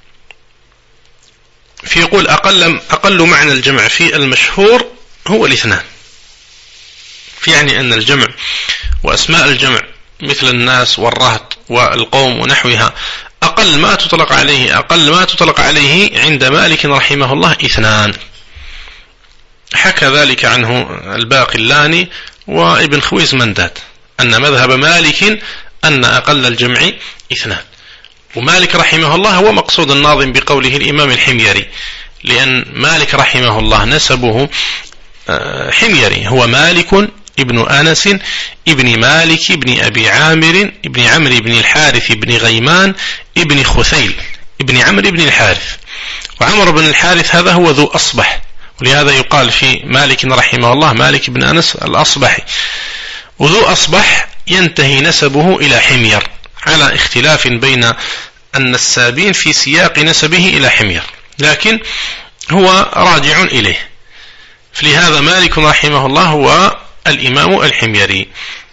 فيقول أقل, أقل معنى الجمع في المشهور هو الاثنان، في يعني أن الجمع وأسماء الجمع مثل الناس والرهط والقوم ونحوها أقل ما تطلق عليه أقل ما تطلق عليه عند مالك رحمه الله اثنان. حكى ذلك عنه الباقلاني وابن خويز منداد أن مذهب مالك أن أقل الجمع اثنان. ومالك رحمه الله هو مقصود الناظم بقوله الإمام الحميري، لأن مالك رحمه الله نسبه حميري، هو مالك ابن أنس ابن مالك ابن أبي عامر ابن عمرو بن الحارث ابن غيمان ابن خثيل ابن عمرو بن الحارث. وعمر بن الحارث هذا هو ذو أصبح، ولهذا يقال في مالك رحمه الله مالك بن أنس الأصبحي. وذو أصبح ينتهي نسبه إلى حمير، على اختلاف بين النسابين في سياق نسبه إلى حمير، لكن هو راجع إليه. فلهذا مالك رحمه الله هو الإمام الحميري.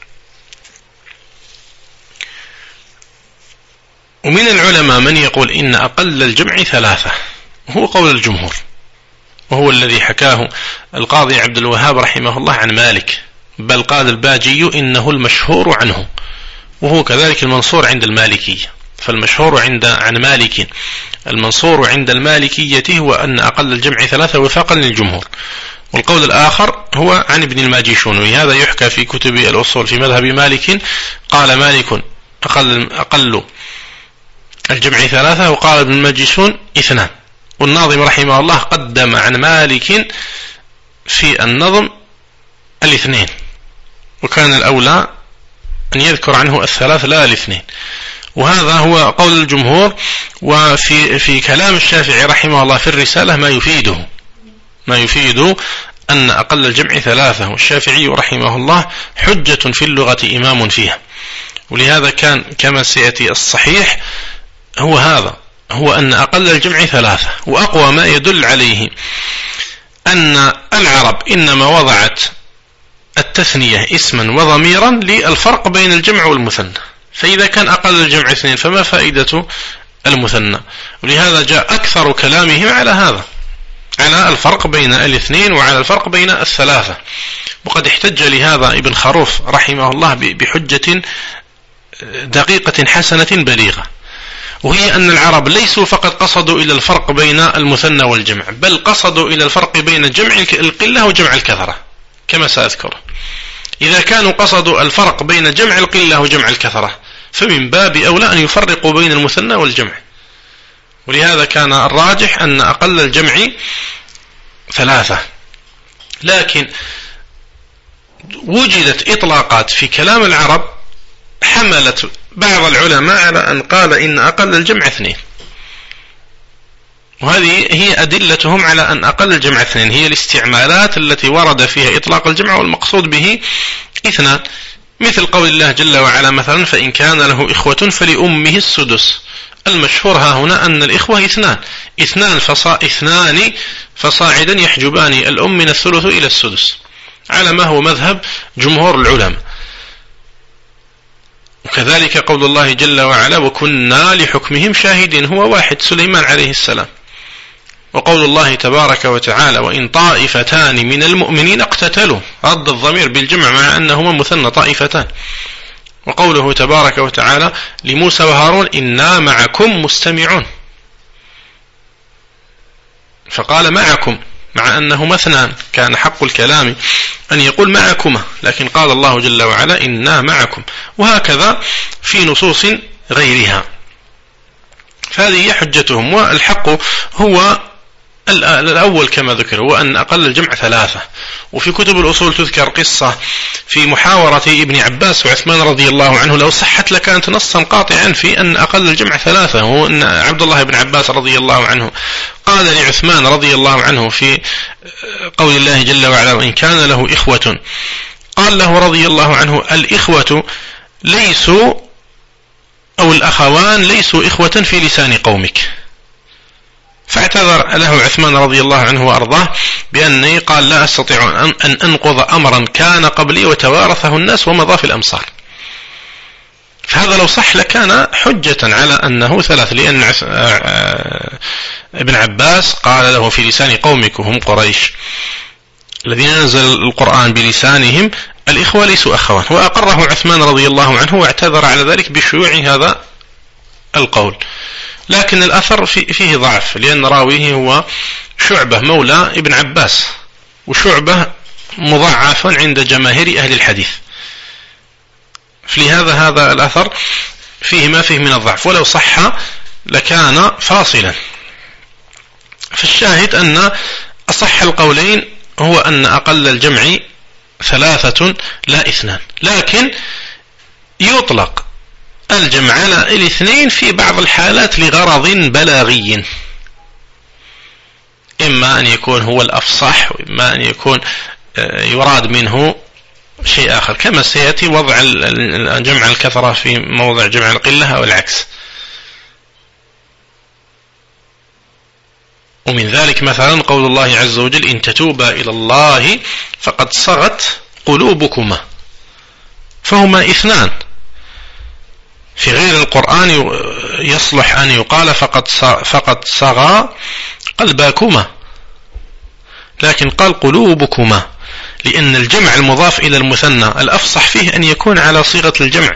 ومن العلماء من يقول إن أقل الجمع ثلاثة، وهو قول الجمهور، وهو الذي حكاه القاضي عبد الوهاب رحمه الله عن مالك، بل قال الباجي إنه المشهور عنه، وهو كذلك المنصور عند المالكية. فالمشهور عند عن مالك المنصور عند المالكية هو أن أقل الجمع ثلاثة وفاقا للجمهور. والقول الآخر هو عن ابن الماجشون، وهذا يحكى في كتب الأصول في مذهب مالك، قال مالك أقل, أقل الجمع ثلاثة، وقال ابن الماجشون اثنان. والناظم رحمه الله قدم عن مالك في النظم الاثنين، وكان الأولى أن يذكر عنه الثلاث لا الاثنين، وهذا هو قول الجمهور. وفي في كلام الشافعي رحمه الله في الرسالة ما يفيده ما يفيد أن أقل الجمع ثلاثة، والشافعي رحمه الله حجة في اللغة إمام فيها. ولهذا كان كما سيأتي الصحيح هو هذا، هو أن أقل الجمع ثلاثة. وأقوى ما يدل عليه أن العرب إنما وضعت التثنية اسما وضميرا للفرق بين الجمع والمثنى، فإذا كان أقل الجمع اثنين فما فائدة المثنى؟ ولهذا جاء أكثر كلامهم على هذا، على الفرق بين الاثنين وعلى الفرق بين الثلاثة. وقد احتج لهذا ابن خروف رحمه الله بحجة دقيقة حسنة بليغة، وهي أن العرب ليسوا فقط قصدوا إلى الفرق بين المثنى والجمع، بل قصدوا إلى الفرق بين جمع القلة وجمع الكثرة كما سأذكر. إذا كانوا قصدوا الفرق بين جمع القلة وجمع الكثرة فمن باب أولى أن يفرقوا بين المثنى والجمع. ولهذا كان الراجح أن أقل الجمع ثلاثة. لكن وجدت إطلاقات في كلام العرب حملت بعض العلماء على أن قال إن أقل الجمع اثنين، وهذه هي أدلتهم على أن أقل الجمع اثنين، هي الاستعمالات التي ورد فيها إطلاق الجمع والمقصود به اثنان، مثل قول الله جل وعلا مثلا فإن كان له إخوة فلأمه السدس. المشهور ها هنا أن الإخوة اثنان اثنان فصا اثنان فصاعدا يحجبان الأم من الثلث إلى السدس، على ما هو مذهب جمهور العلماء. وكذلك قول الله جل وعلا وكنا لحكمهم شاهدين، هو واحد سليمان عليه السلام. وقول الله تبارك وتعالى وإن طائفتان من المؤمنين اقتتلوا، رد الضمير بالجمع مع أنهما مثنى طائفتان. وقوله تبارك وتعالى لموسى وهارون إنا معكم مستمعون، فقال معكم مع أنه مثنان، كان حق الكلام أن يقول معكما، لكن قال الله جل وعلا إنا معكم. وهكذا في نصوص غيرها. فهذه هي حجتهم. والحق هو الأول كما ذكر، هو أن أقل الجمع ثلاثة. وفي كتب الأصول تذكر قصة في محاورة ابن عباس وعثمان رضي الله عنه، لو صحت لكانت نصا قاطعا في أن أقل الجمع ثلاثة. هو أن عبد الله بن عباس رضي الله عنه قال لعثمان رضي الله عنه في قول الله جل وعلا وإن كان له إخوة، قال له رضي الله عنه الإخوة ليسوا أو الأخوان ليسوا إخوة في لسان قومك. فاعتذر له عثمان رضي الله عنه وأرضاه بأني قال لا أستطيع أن أنقض أمرا كان قبلي وتوارثه الناس ومضى في الأمصار. فهذا لو صح لكان حجة على أنه ثلاث، لأن ابن عباس قال له في لسان قومك هم قريش الذين نزل القرآن بلسانهم الإخوة ليسوا أخوان، وأقره عثمان رضي الله عنه واعتذر على ذلك بشيوع هذا القول. لكن الأثر فيه ضعف، لأن راويه هو شعبة مولى ابن عباس، وشعبة مضاعف عند جماهير أهل الحديث، فلهذا هذا الأثر فيه ما فيه من الضعف، ولو صح لكان فاصلا. فالشاهد أن أصح القولين هو أن أقل الجمع ثلاثة لا اثنان، لكن يطلق الجمع على الاثنين في بعض الحالات لغرض بلاغي، إما أن يكون هو الأفصح، وإما أن يكون يراد منه شيء آخر، كما سيأتي وضع جمع الكثرة في موضع جمع القلة أو العكس. ومن ذلك مثلا قول الله عز وجل إن تتوبا إلى الله فقد صغت قلوبكما، فهما اثنان. في غير القرآن يصلح أن يقال فقد فقد صغى قلباكما، لكن قال قلوبكما، لأن الجمع المضاف إلى المثنى الأفصح فيه أن يكون على صيغة الجمع.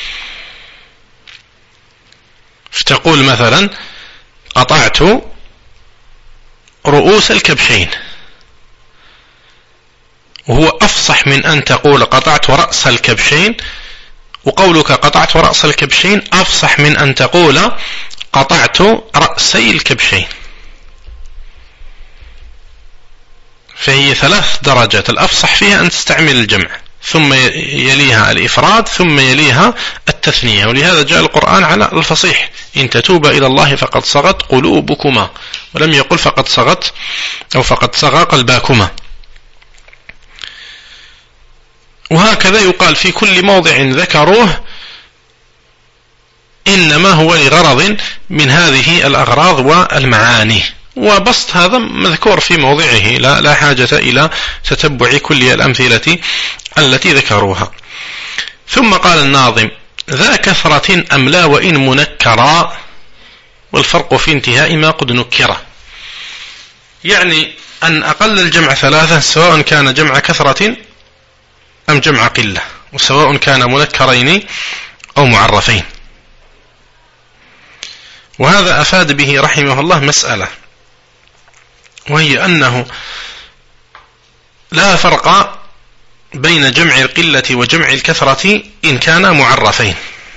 فتقول مثلا قطعت رؤوس الكبشين، وهو أفصح من أن تقول قطعت رأس الكبشين، وقولك قطعت رأس الكبشين أفصح من أن تقول قطعت رأسي الكبشين. فهي ثلاث درجات، الأفصح فيها أن تستعمل الجمع، ثم يليها الإفراد، ثم يليها التثنية، ولهذا جاء القرآن على الفصيح إن تتوبا إلى الله فقد صغت قلوبكما، ولم يقل فقد صغت أو فقد صغى قلباكما. وهكذا يقال في كل موضع ذكروه إنما هو لغرض من هذه الأغراض والمعاني، وبسط هذا مذكور في موضعه، لا, لا حاجة إلى تتبع كل الأمثلة التي ذكروها. ثم قال الناظم ذا كثرة أم لا وإن منكرا، والفرق في انتهاء ما قد نكره، يعني أن أقل الجمع ثلاثة سواء كان جمع كثرة أم جمع قلة، وسواء كان منكرين أو معرفين. وهذا أفاد به رحمه الله مسألة، وهي أنه لا فرق بين جمع القلة وجمع الكثرة إن كانا معرفين،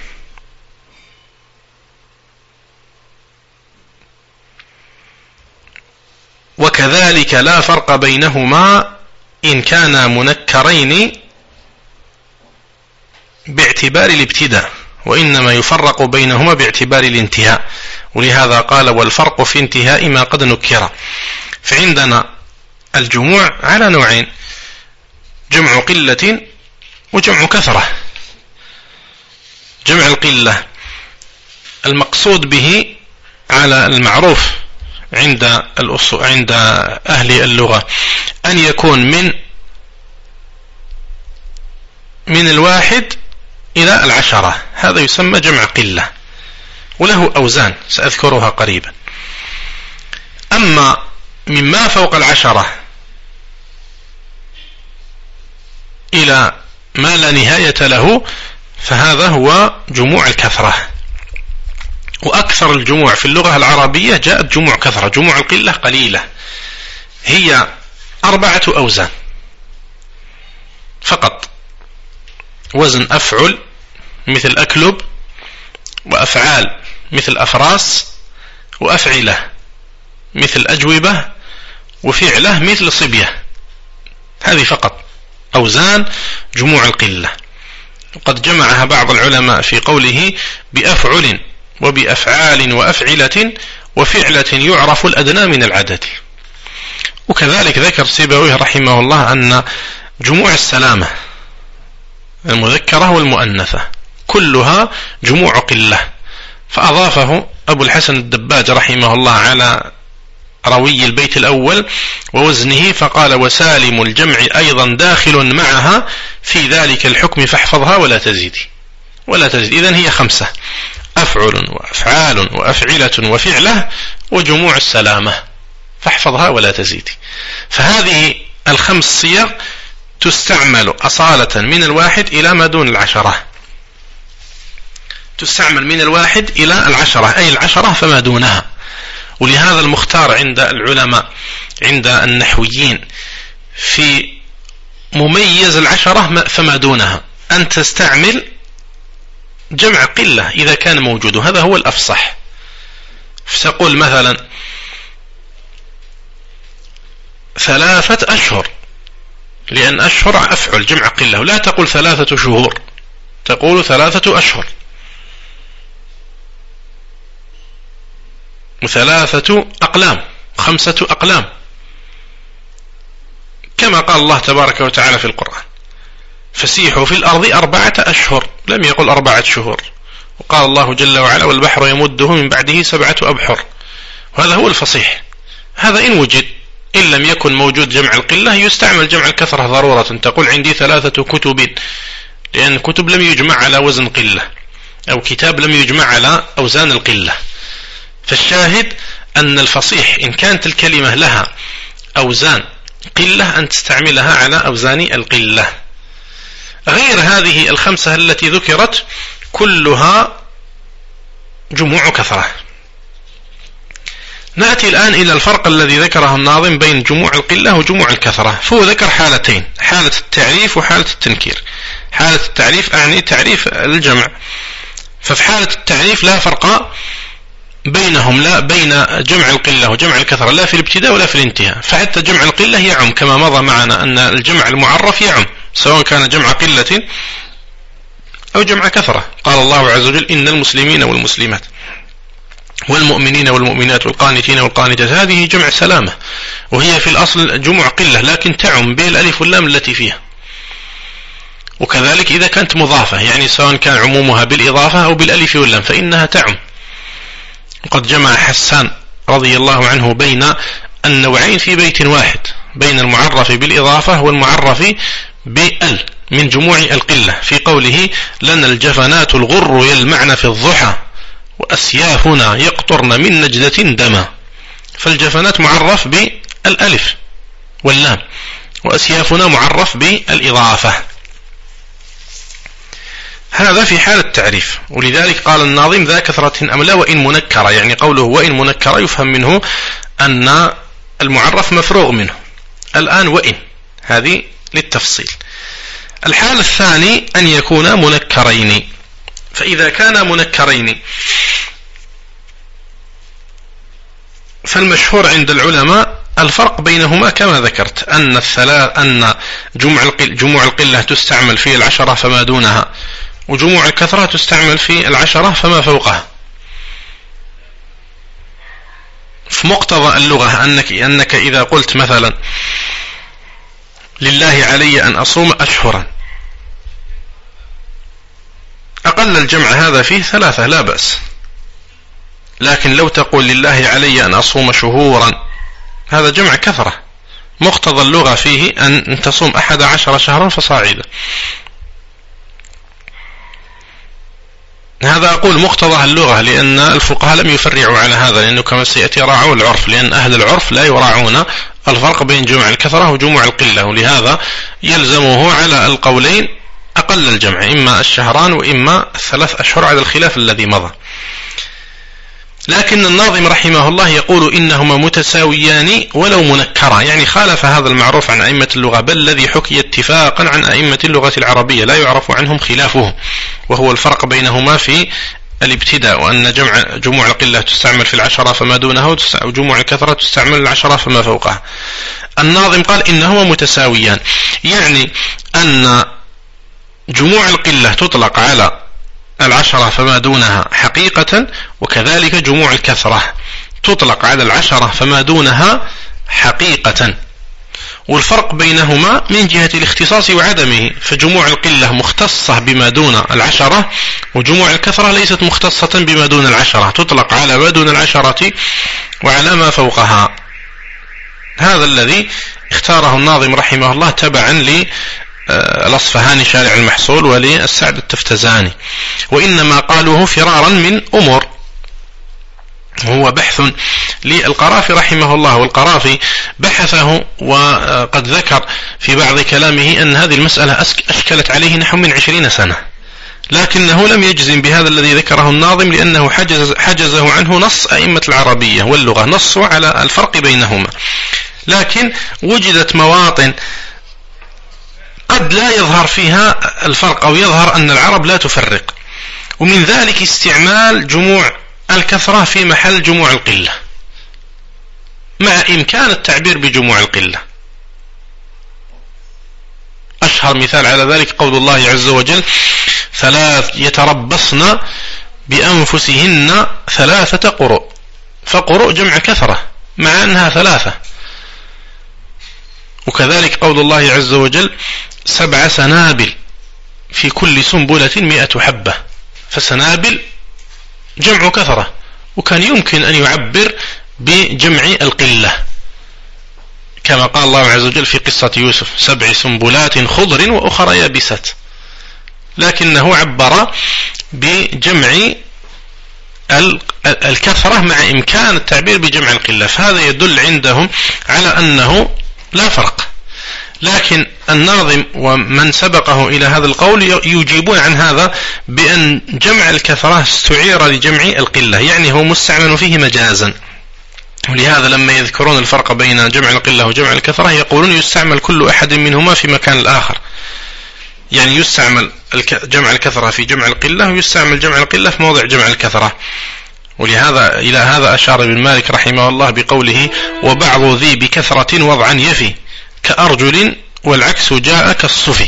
وكذلك لا فرق بينهما إن كانا منكرين باعتبار الابتداء، وإنما يفرق بينهما باعتبار الانتهاء، ولهذا قال والفرق في انتهاء ما قد نكر. فعندنا الجموع على نوعين، جمع قلة وجمع كثرة. جمع القلة المقصود به على المعروف عند الأصول عند أهل اللغة أن يكون من من الواحد إلى العشرة، هذا يسمى جمع قلة، وله أوزان سأذكرها قريبا. أما مما فوق العشرة إلى ما لا نهاية له فهذا هو جموع الكثرة. وأكثر الجموع في اللغة العربية جاءت جموع كثرة، جموع القلة قليلة، هي أربعة أوزان فقط، وزن أفعل مثل أكلب، وأفعال مثل أفراس، وأفعلة مثل أجوبة، وفعلة مثل صبية. هذه فقط أوزان جموع القلة. وقد جمعها بعض العلماء في قوله بأفعل وبأفعال وأفعلة وفعلة يعرف الأدنى من العدد. وكذلك ذكر سيبويه رحمه الله أن جموع السلامة المذكرة والمؤنثة كلها جموع قلة، فأضافه أبو الحسن الدباج رحمه الله على روي البيت الأول ووزنه، فقال وسالم الجمع أيضا داخل معها في ذلك الحكم فاحفظها ولا تزيدي. ولا تزيد. إذن هي خمسة: أفعل وأفعال وأفعلة وفعلة وجموع السلامة، فاحفظها ولا تزيد. فهذه الخمس صيغ تستعمل أصالة من الواحد إلى ما دون العشرة، تستعمل من الواحد إلى العشرة، أي العشرة فما دونها. ولهذا المختار عند العلماء عند النحويين في مميز العشرة فما دونها أن تستعمل جمع قلة إذا كان موجود، هذا هو الأفصح. فتقول مثلا ثلاثة أشهر، لأن أشهر أفعل جمع قلة، ولا تقول ثلاثة شهور، تقول ثلاثة أشهر. وثلاثة أقلام، خمسة أقلام، كما قال الله تبارك وتعالى في القرآن: فسيحوا في الأرض أربعة أشهر، لم يقل أربعة شهور. وقال الله جل وعلا: والبحر يمده من بعده سبعة أبحر. وهذا هو الفصيح. هذا إن وجد، إن لم يكن موجود جمع القلة يستعمل جمع الكثرة ضرورة، تقول عندي ثلاثة كتب، لأن كتب لم يجمع على وزن قلة، أو كتاب لم يجمع على أوزان القلة. فالشاهد أن الفصيح إن كانت الكلمة لها أوزان قلة أن تستعملها على أوزان القلة. غير هذه الخمسة التي ذكرت كلها جموع كثرة. نأتي الآن إلى الفرق الذي ذكره الناظم بين جموع القلة وجموع الكثرة. فهو ذكر حالتين: حالة التعريف وحالة التنكير. حالة التعريف أعني تعريف الجمع، ففي حالة التعريف لا فرق بينهم، لا بين جمع القلة وجمع الكثرة، لا في الابتداء ولا في الانتهاء. فحتى جمع القلة يعم، كما مضى معنا أن الجمع المعرف يعم سواء كان جمع قلة أو جمع كثرة. قال الله عز وجل: إن المسلمين والمسلمات والمؤمنين والمؤمنات والقانتين والقانتات، هذه جمع سلامة، وهي في الأصل جمع قلة لكن تعم بالألف واللام التي فيها. وكذلك إذا كانت مضافة، يعني سواء كان عمومها بالإضافة أو بالألف واللام فإنها تعم. وقد جمع حسان رضي الله عنه بين النوعين في بيت واحد، بين المعرف بالإضافة والمعرف بال من جموع القلة، في قوله: لنا الجفنات الغر يلمعن في الضحى وأسيافنا يقطرن من نجدة دما. فالجفنات معرف بالألف واللام، وأسيافنا معرف بالإضافة. هذا في حال التعريف. ولذلك قال الناظم: ذا كثرة أم لا وإن منكرة، يعني قوله وإن منكرة يفهم منه أن المعرف مفروغ منه. الآن وإن هذه للتفصيل. الحال الثاني أن يكون منكرين. فإذا كان منكرين فالمشهور عند العلماء الفرق بينهما كما ذكرت، أن الثلاث أن جموع القلة, جموع القلة تستعمل في العشرة فما دونها، وجموع الكثرة تستعمل في العشرة فما فوقها. في مقتضى اللغة أنك, أنك إذا قلت مثلا: لله علي أن أصوم أشهرا، أقل الجمع هذا فيه ثلاثة لا بأس. لكن لو تقول لله علي أن أصوم شهورا، هذا جمع كثرة، مقتضى اللغة فيه أن تصوم أحد عشر شهرا فصاعدا. هذا أقول مقتضى اللغة، لأن الفقهاء لم يفرعوا على هذا، لأنه كما سيأتي راعوا العرف، لأن أهل العرف لا يراعون الفرق بين جمع الكثرة وجموع القلة، ولهذا يلزمه على القولين أقل الجمع، إما الشهران وإما الثلاث أشهر على الخلاف الذي مضى. لكن الناظم رحمه الله يقول: إنهما متساويان ولو منكرا، يعني خالف هذا المعروف عن أئمة اللغة، بل الذي حكي اتفاقا عن أئمة اللغة العربية لا يعرف عنهم خلافه، وهو الفرق بينهما في الابتداء، وأن جمع جموع القلة تستعمل في العشرة فما دونها، وجموع الكثرة تستعمل العشرة فما فوقها. الناظم قال: إنهما متساويان، يعني أن جموع القلة تطلق على العشرة فما دونها حقيقة، وكذلك جموع الكثرة تطلق على العشرة فما دونها حقيقة. والفرق بينهما من جهة الاختصاص وعدمه، فجموع القلة مختصة بما دون العشرة، وجموع الكثرة ليست مختصة بما دون العشرة، تطلق على ما دون العشرة وعلى ما فوقها. هذا الذي اختاره الناظم رحمه الله تبعا الأصفهاني شارع المحصول وللسعد التفتزاني، وإنما قالوه فرارا من أمور. هو بحث للقرافي رحمه الله، والقرافي بحثه وقد ذكر في بعض كلامه أن هذه المسألة أشكلت عليه نحو من عشرين سنة، لكنه لم يجزم بهذا الذي ذكره الناظم، لأنه حجز حجزه عنه نص أئمة العربية واللغة، نصوا على الفرق بينهما، لكن وجدت مواطن قد لا يظهر فيها الفرق أو يظهر أن العرب لا تفرق، ومن ذلك استعمال جموع الكثرة في محل جموع القلة مع إمكان التعبير بجموع القلة. أشهر مثال على ذلك قول الله عز وجل: ثلاث يتربصن بأنفسهن ثلاثة قروء، فقروء جمع كثرة مع أنها ثلاثة. وكذلك قول الله عز وجل: سبع سنابل في كل سنبلة مئة حبة، فسنابل جمع كثرة، وكان يمكن أن يعبر بجمع القلة كما قال الله عز وجل في قصة يوسف: سبع سنبلات خضر وأخرى يابسات، لكنه عبر بجمع الكثرة مع إمكان التعبير بجمع القلة، فهذا يدل عندهم على أنه لا فرق. لكن الناظم ومن سبقه إلى هذا القول يجيبون عن هذا بأن جمع الكثرة استعير لجمع القلة، يعني هو مستعمل فيه مجازا، ولهذا لما يذكرون الفرق بين جمع القلة وجمع الكثرة يقولون يستعمل كل أحد منهما في مكان الآخر، يعني يستعمل جمع الكثرة في جمع القلة، ويستعمل جمع القلة في موضع جمع الكثرة. ولهذا إلى هذا أشار ابن مالك رحمه الله بقوله: وبعض ذي بكثرة وضعا يفي كأرجل والعكس جاء كالصفي.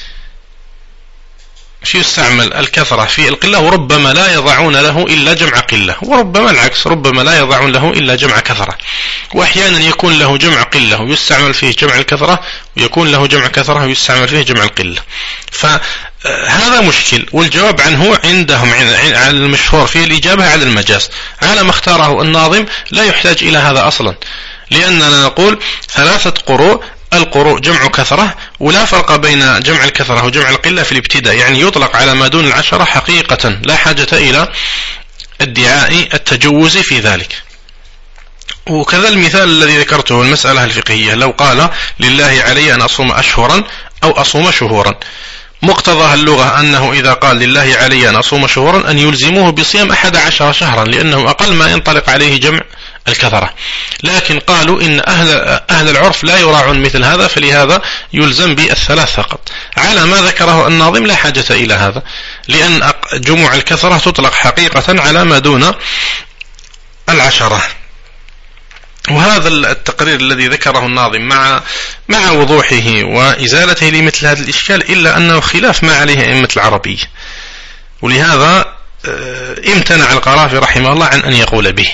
يستعمل الكثرة في القلة، وربما لا يضعون له إلا جمع قلة، وربما العكس، ربما لا يضعون له إلا جمع كثرة، وأحيانا يكون له جمع قلة ويستعمل فيه جمع الكثرة، ويكون له جمع كثرة ويستعمل فيه جمع القلة. فهذا مشكل، والجواب عنه عندهم على المشهور في الإجابة على المجاز على ما اختاره الناظم، لا يحتاج إلى هذا أصلا، لأننا نقول ثلاثة قروء، القروء جمع كثرة، ولا فرق بين جمع الكثرة وجمع القلة في الابتداء، يعني يطلق على ما دون العشرة حقيقة، لا حاجة إلى ادعاء التجوز في ذلك. وكذا المثال الذي ذكرته المسألة الفقهية، لو قال: لله علي أن أصوم أشهرا أو أصوم شهورا، مقتضى اللغة أنه إذا قال لله علي أن أصوم شهورا أن يلزموه بصيام أحد عشر شهرا، لأنه أقل ما ينطلق عليه جمع الكثرة، لكن قالوا إن أهل, أهل العرف لا يراعون مثل هذا، فلهذا يلزم بالثلاث فقط. على ما ذكره الناظم لا حاجة إلى هذا، لأن جموع الكثرة تطلق حقيقة على ما دون العشرة. وهذا التقرير الذي ذكره الناظم مع مع وضوحه وإزالته لمثل هذا الإشكال، إلا أنه خلاف ما عليه أئمة العربية، ولهذا امتنع القرافي رحمه الله عن أن يقول به،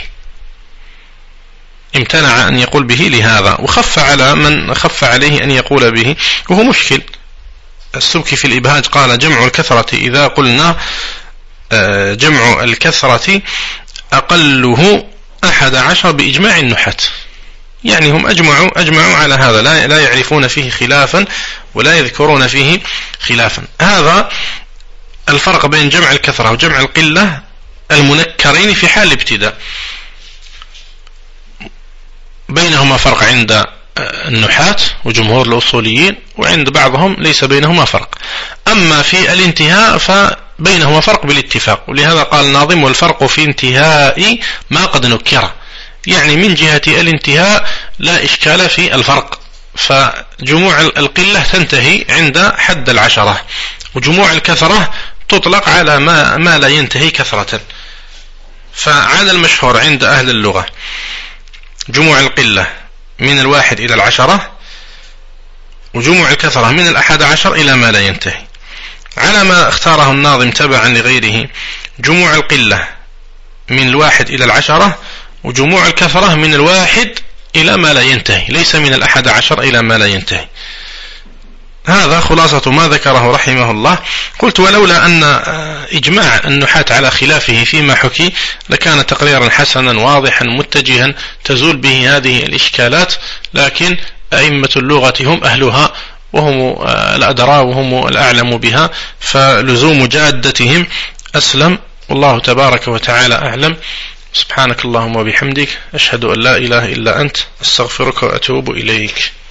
امتنع أن يقول به لهذا، وخف على من خف عليه أن يقول به، وهو مشكل. السبكي في الإبهاج قال: جمع الكثرة إذا قلنا جمع الكثرة أقله أحد عشر بإجماع النحاة، يعني هم أجمعوا, أجمعوا على هذا، لا, لا يعرفون فيه خلافا ولا يذكرون فيه خلافا. هذا الفرق بين جمع الكثرة وجمع القلة المنكرين في حال الابتداء، بينهما فرق عند النحاة وجمهور الأصوليين، وعند بعضهم ليس بينهما فرق. أما في الانتهاء فبينهما فرق بالاتفاق، ولهذا قال الناظم: والفرق في انتهاء ما قد نكر، يعني من جهة الانتهاء لا إشكال في الفرق، فجموع القلة تنتهي عند حد العشرة، وجموع الكثرة تطلق على ما, ما لا ينتهي كثرة. فعلى المشهور عند أهل اللغة جموع القلة من الواحد إلى العشرة، وجموع الكثرة من الأحد عشر إلى ما لا ينتهي. على ما اختاره الناظم تبعا لغيره جموع القلة من الواحد إلى العشرة، وجموع الكثرة من الواحد إلى ما لا ينتهي، ليس من الأحد عشر إلى ما لا ينتهي. هذا خلاصة ما ذكره رحمه الله. قلت: ولولا أن إجماع النحاة على خلافه فيما حكي لكان تقريرا حسنا واضحا متجها تزول به هذه الإشكالات، لكن أئمة اللغة هم أهلها، وهم الأدرى وهم الأعلم بها، فلزوم جادتهم أسلم. والله تبارك وتعالى أعلم. سبحانك اللهم وبحمدك، أشهد أن لا إله إلا أنت، أستغفرك وأتوب إليك.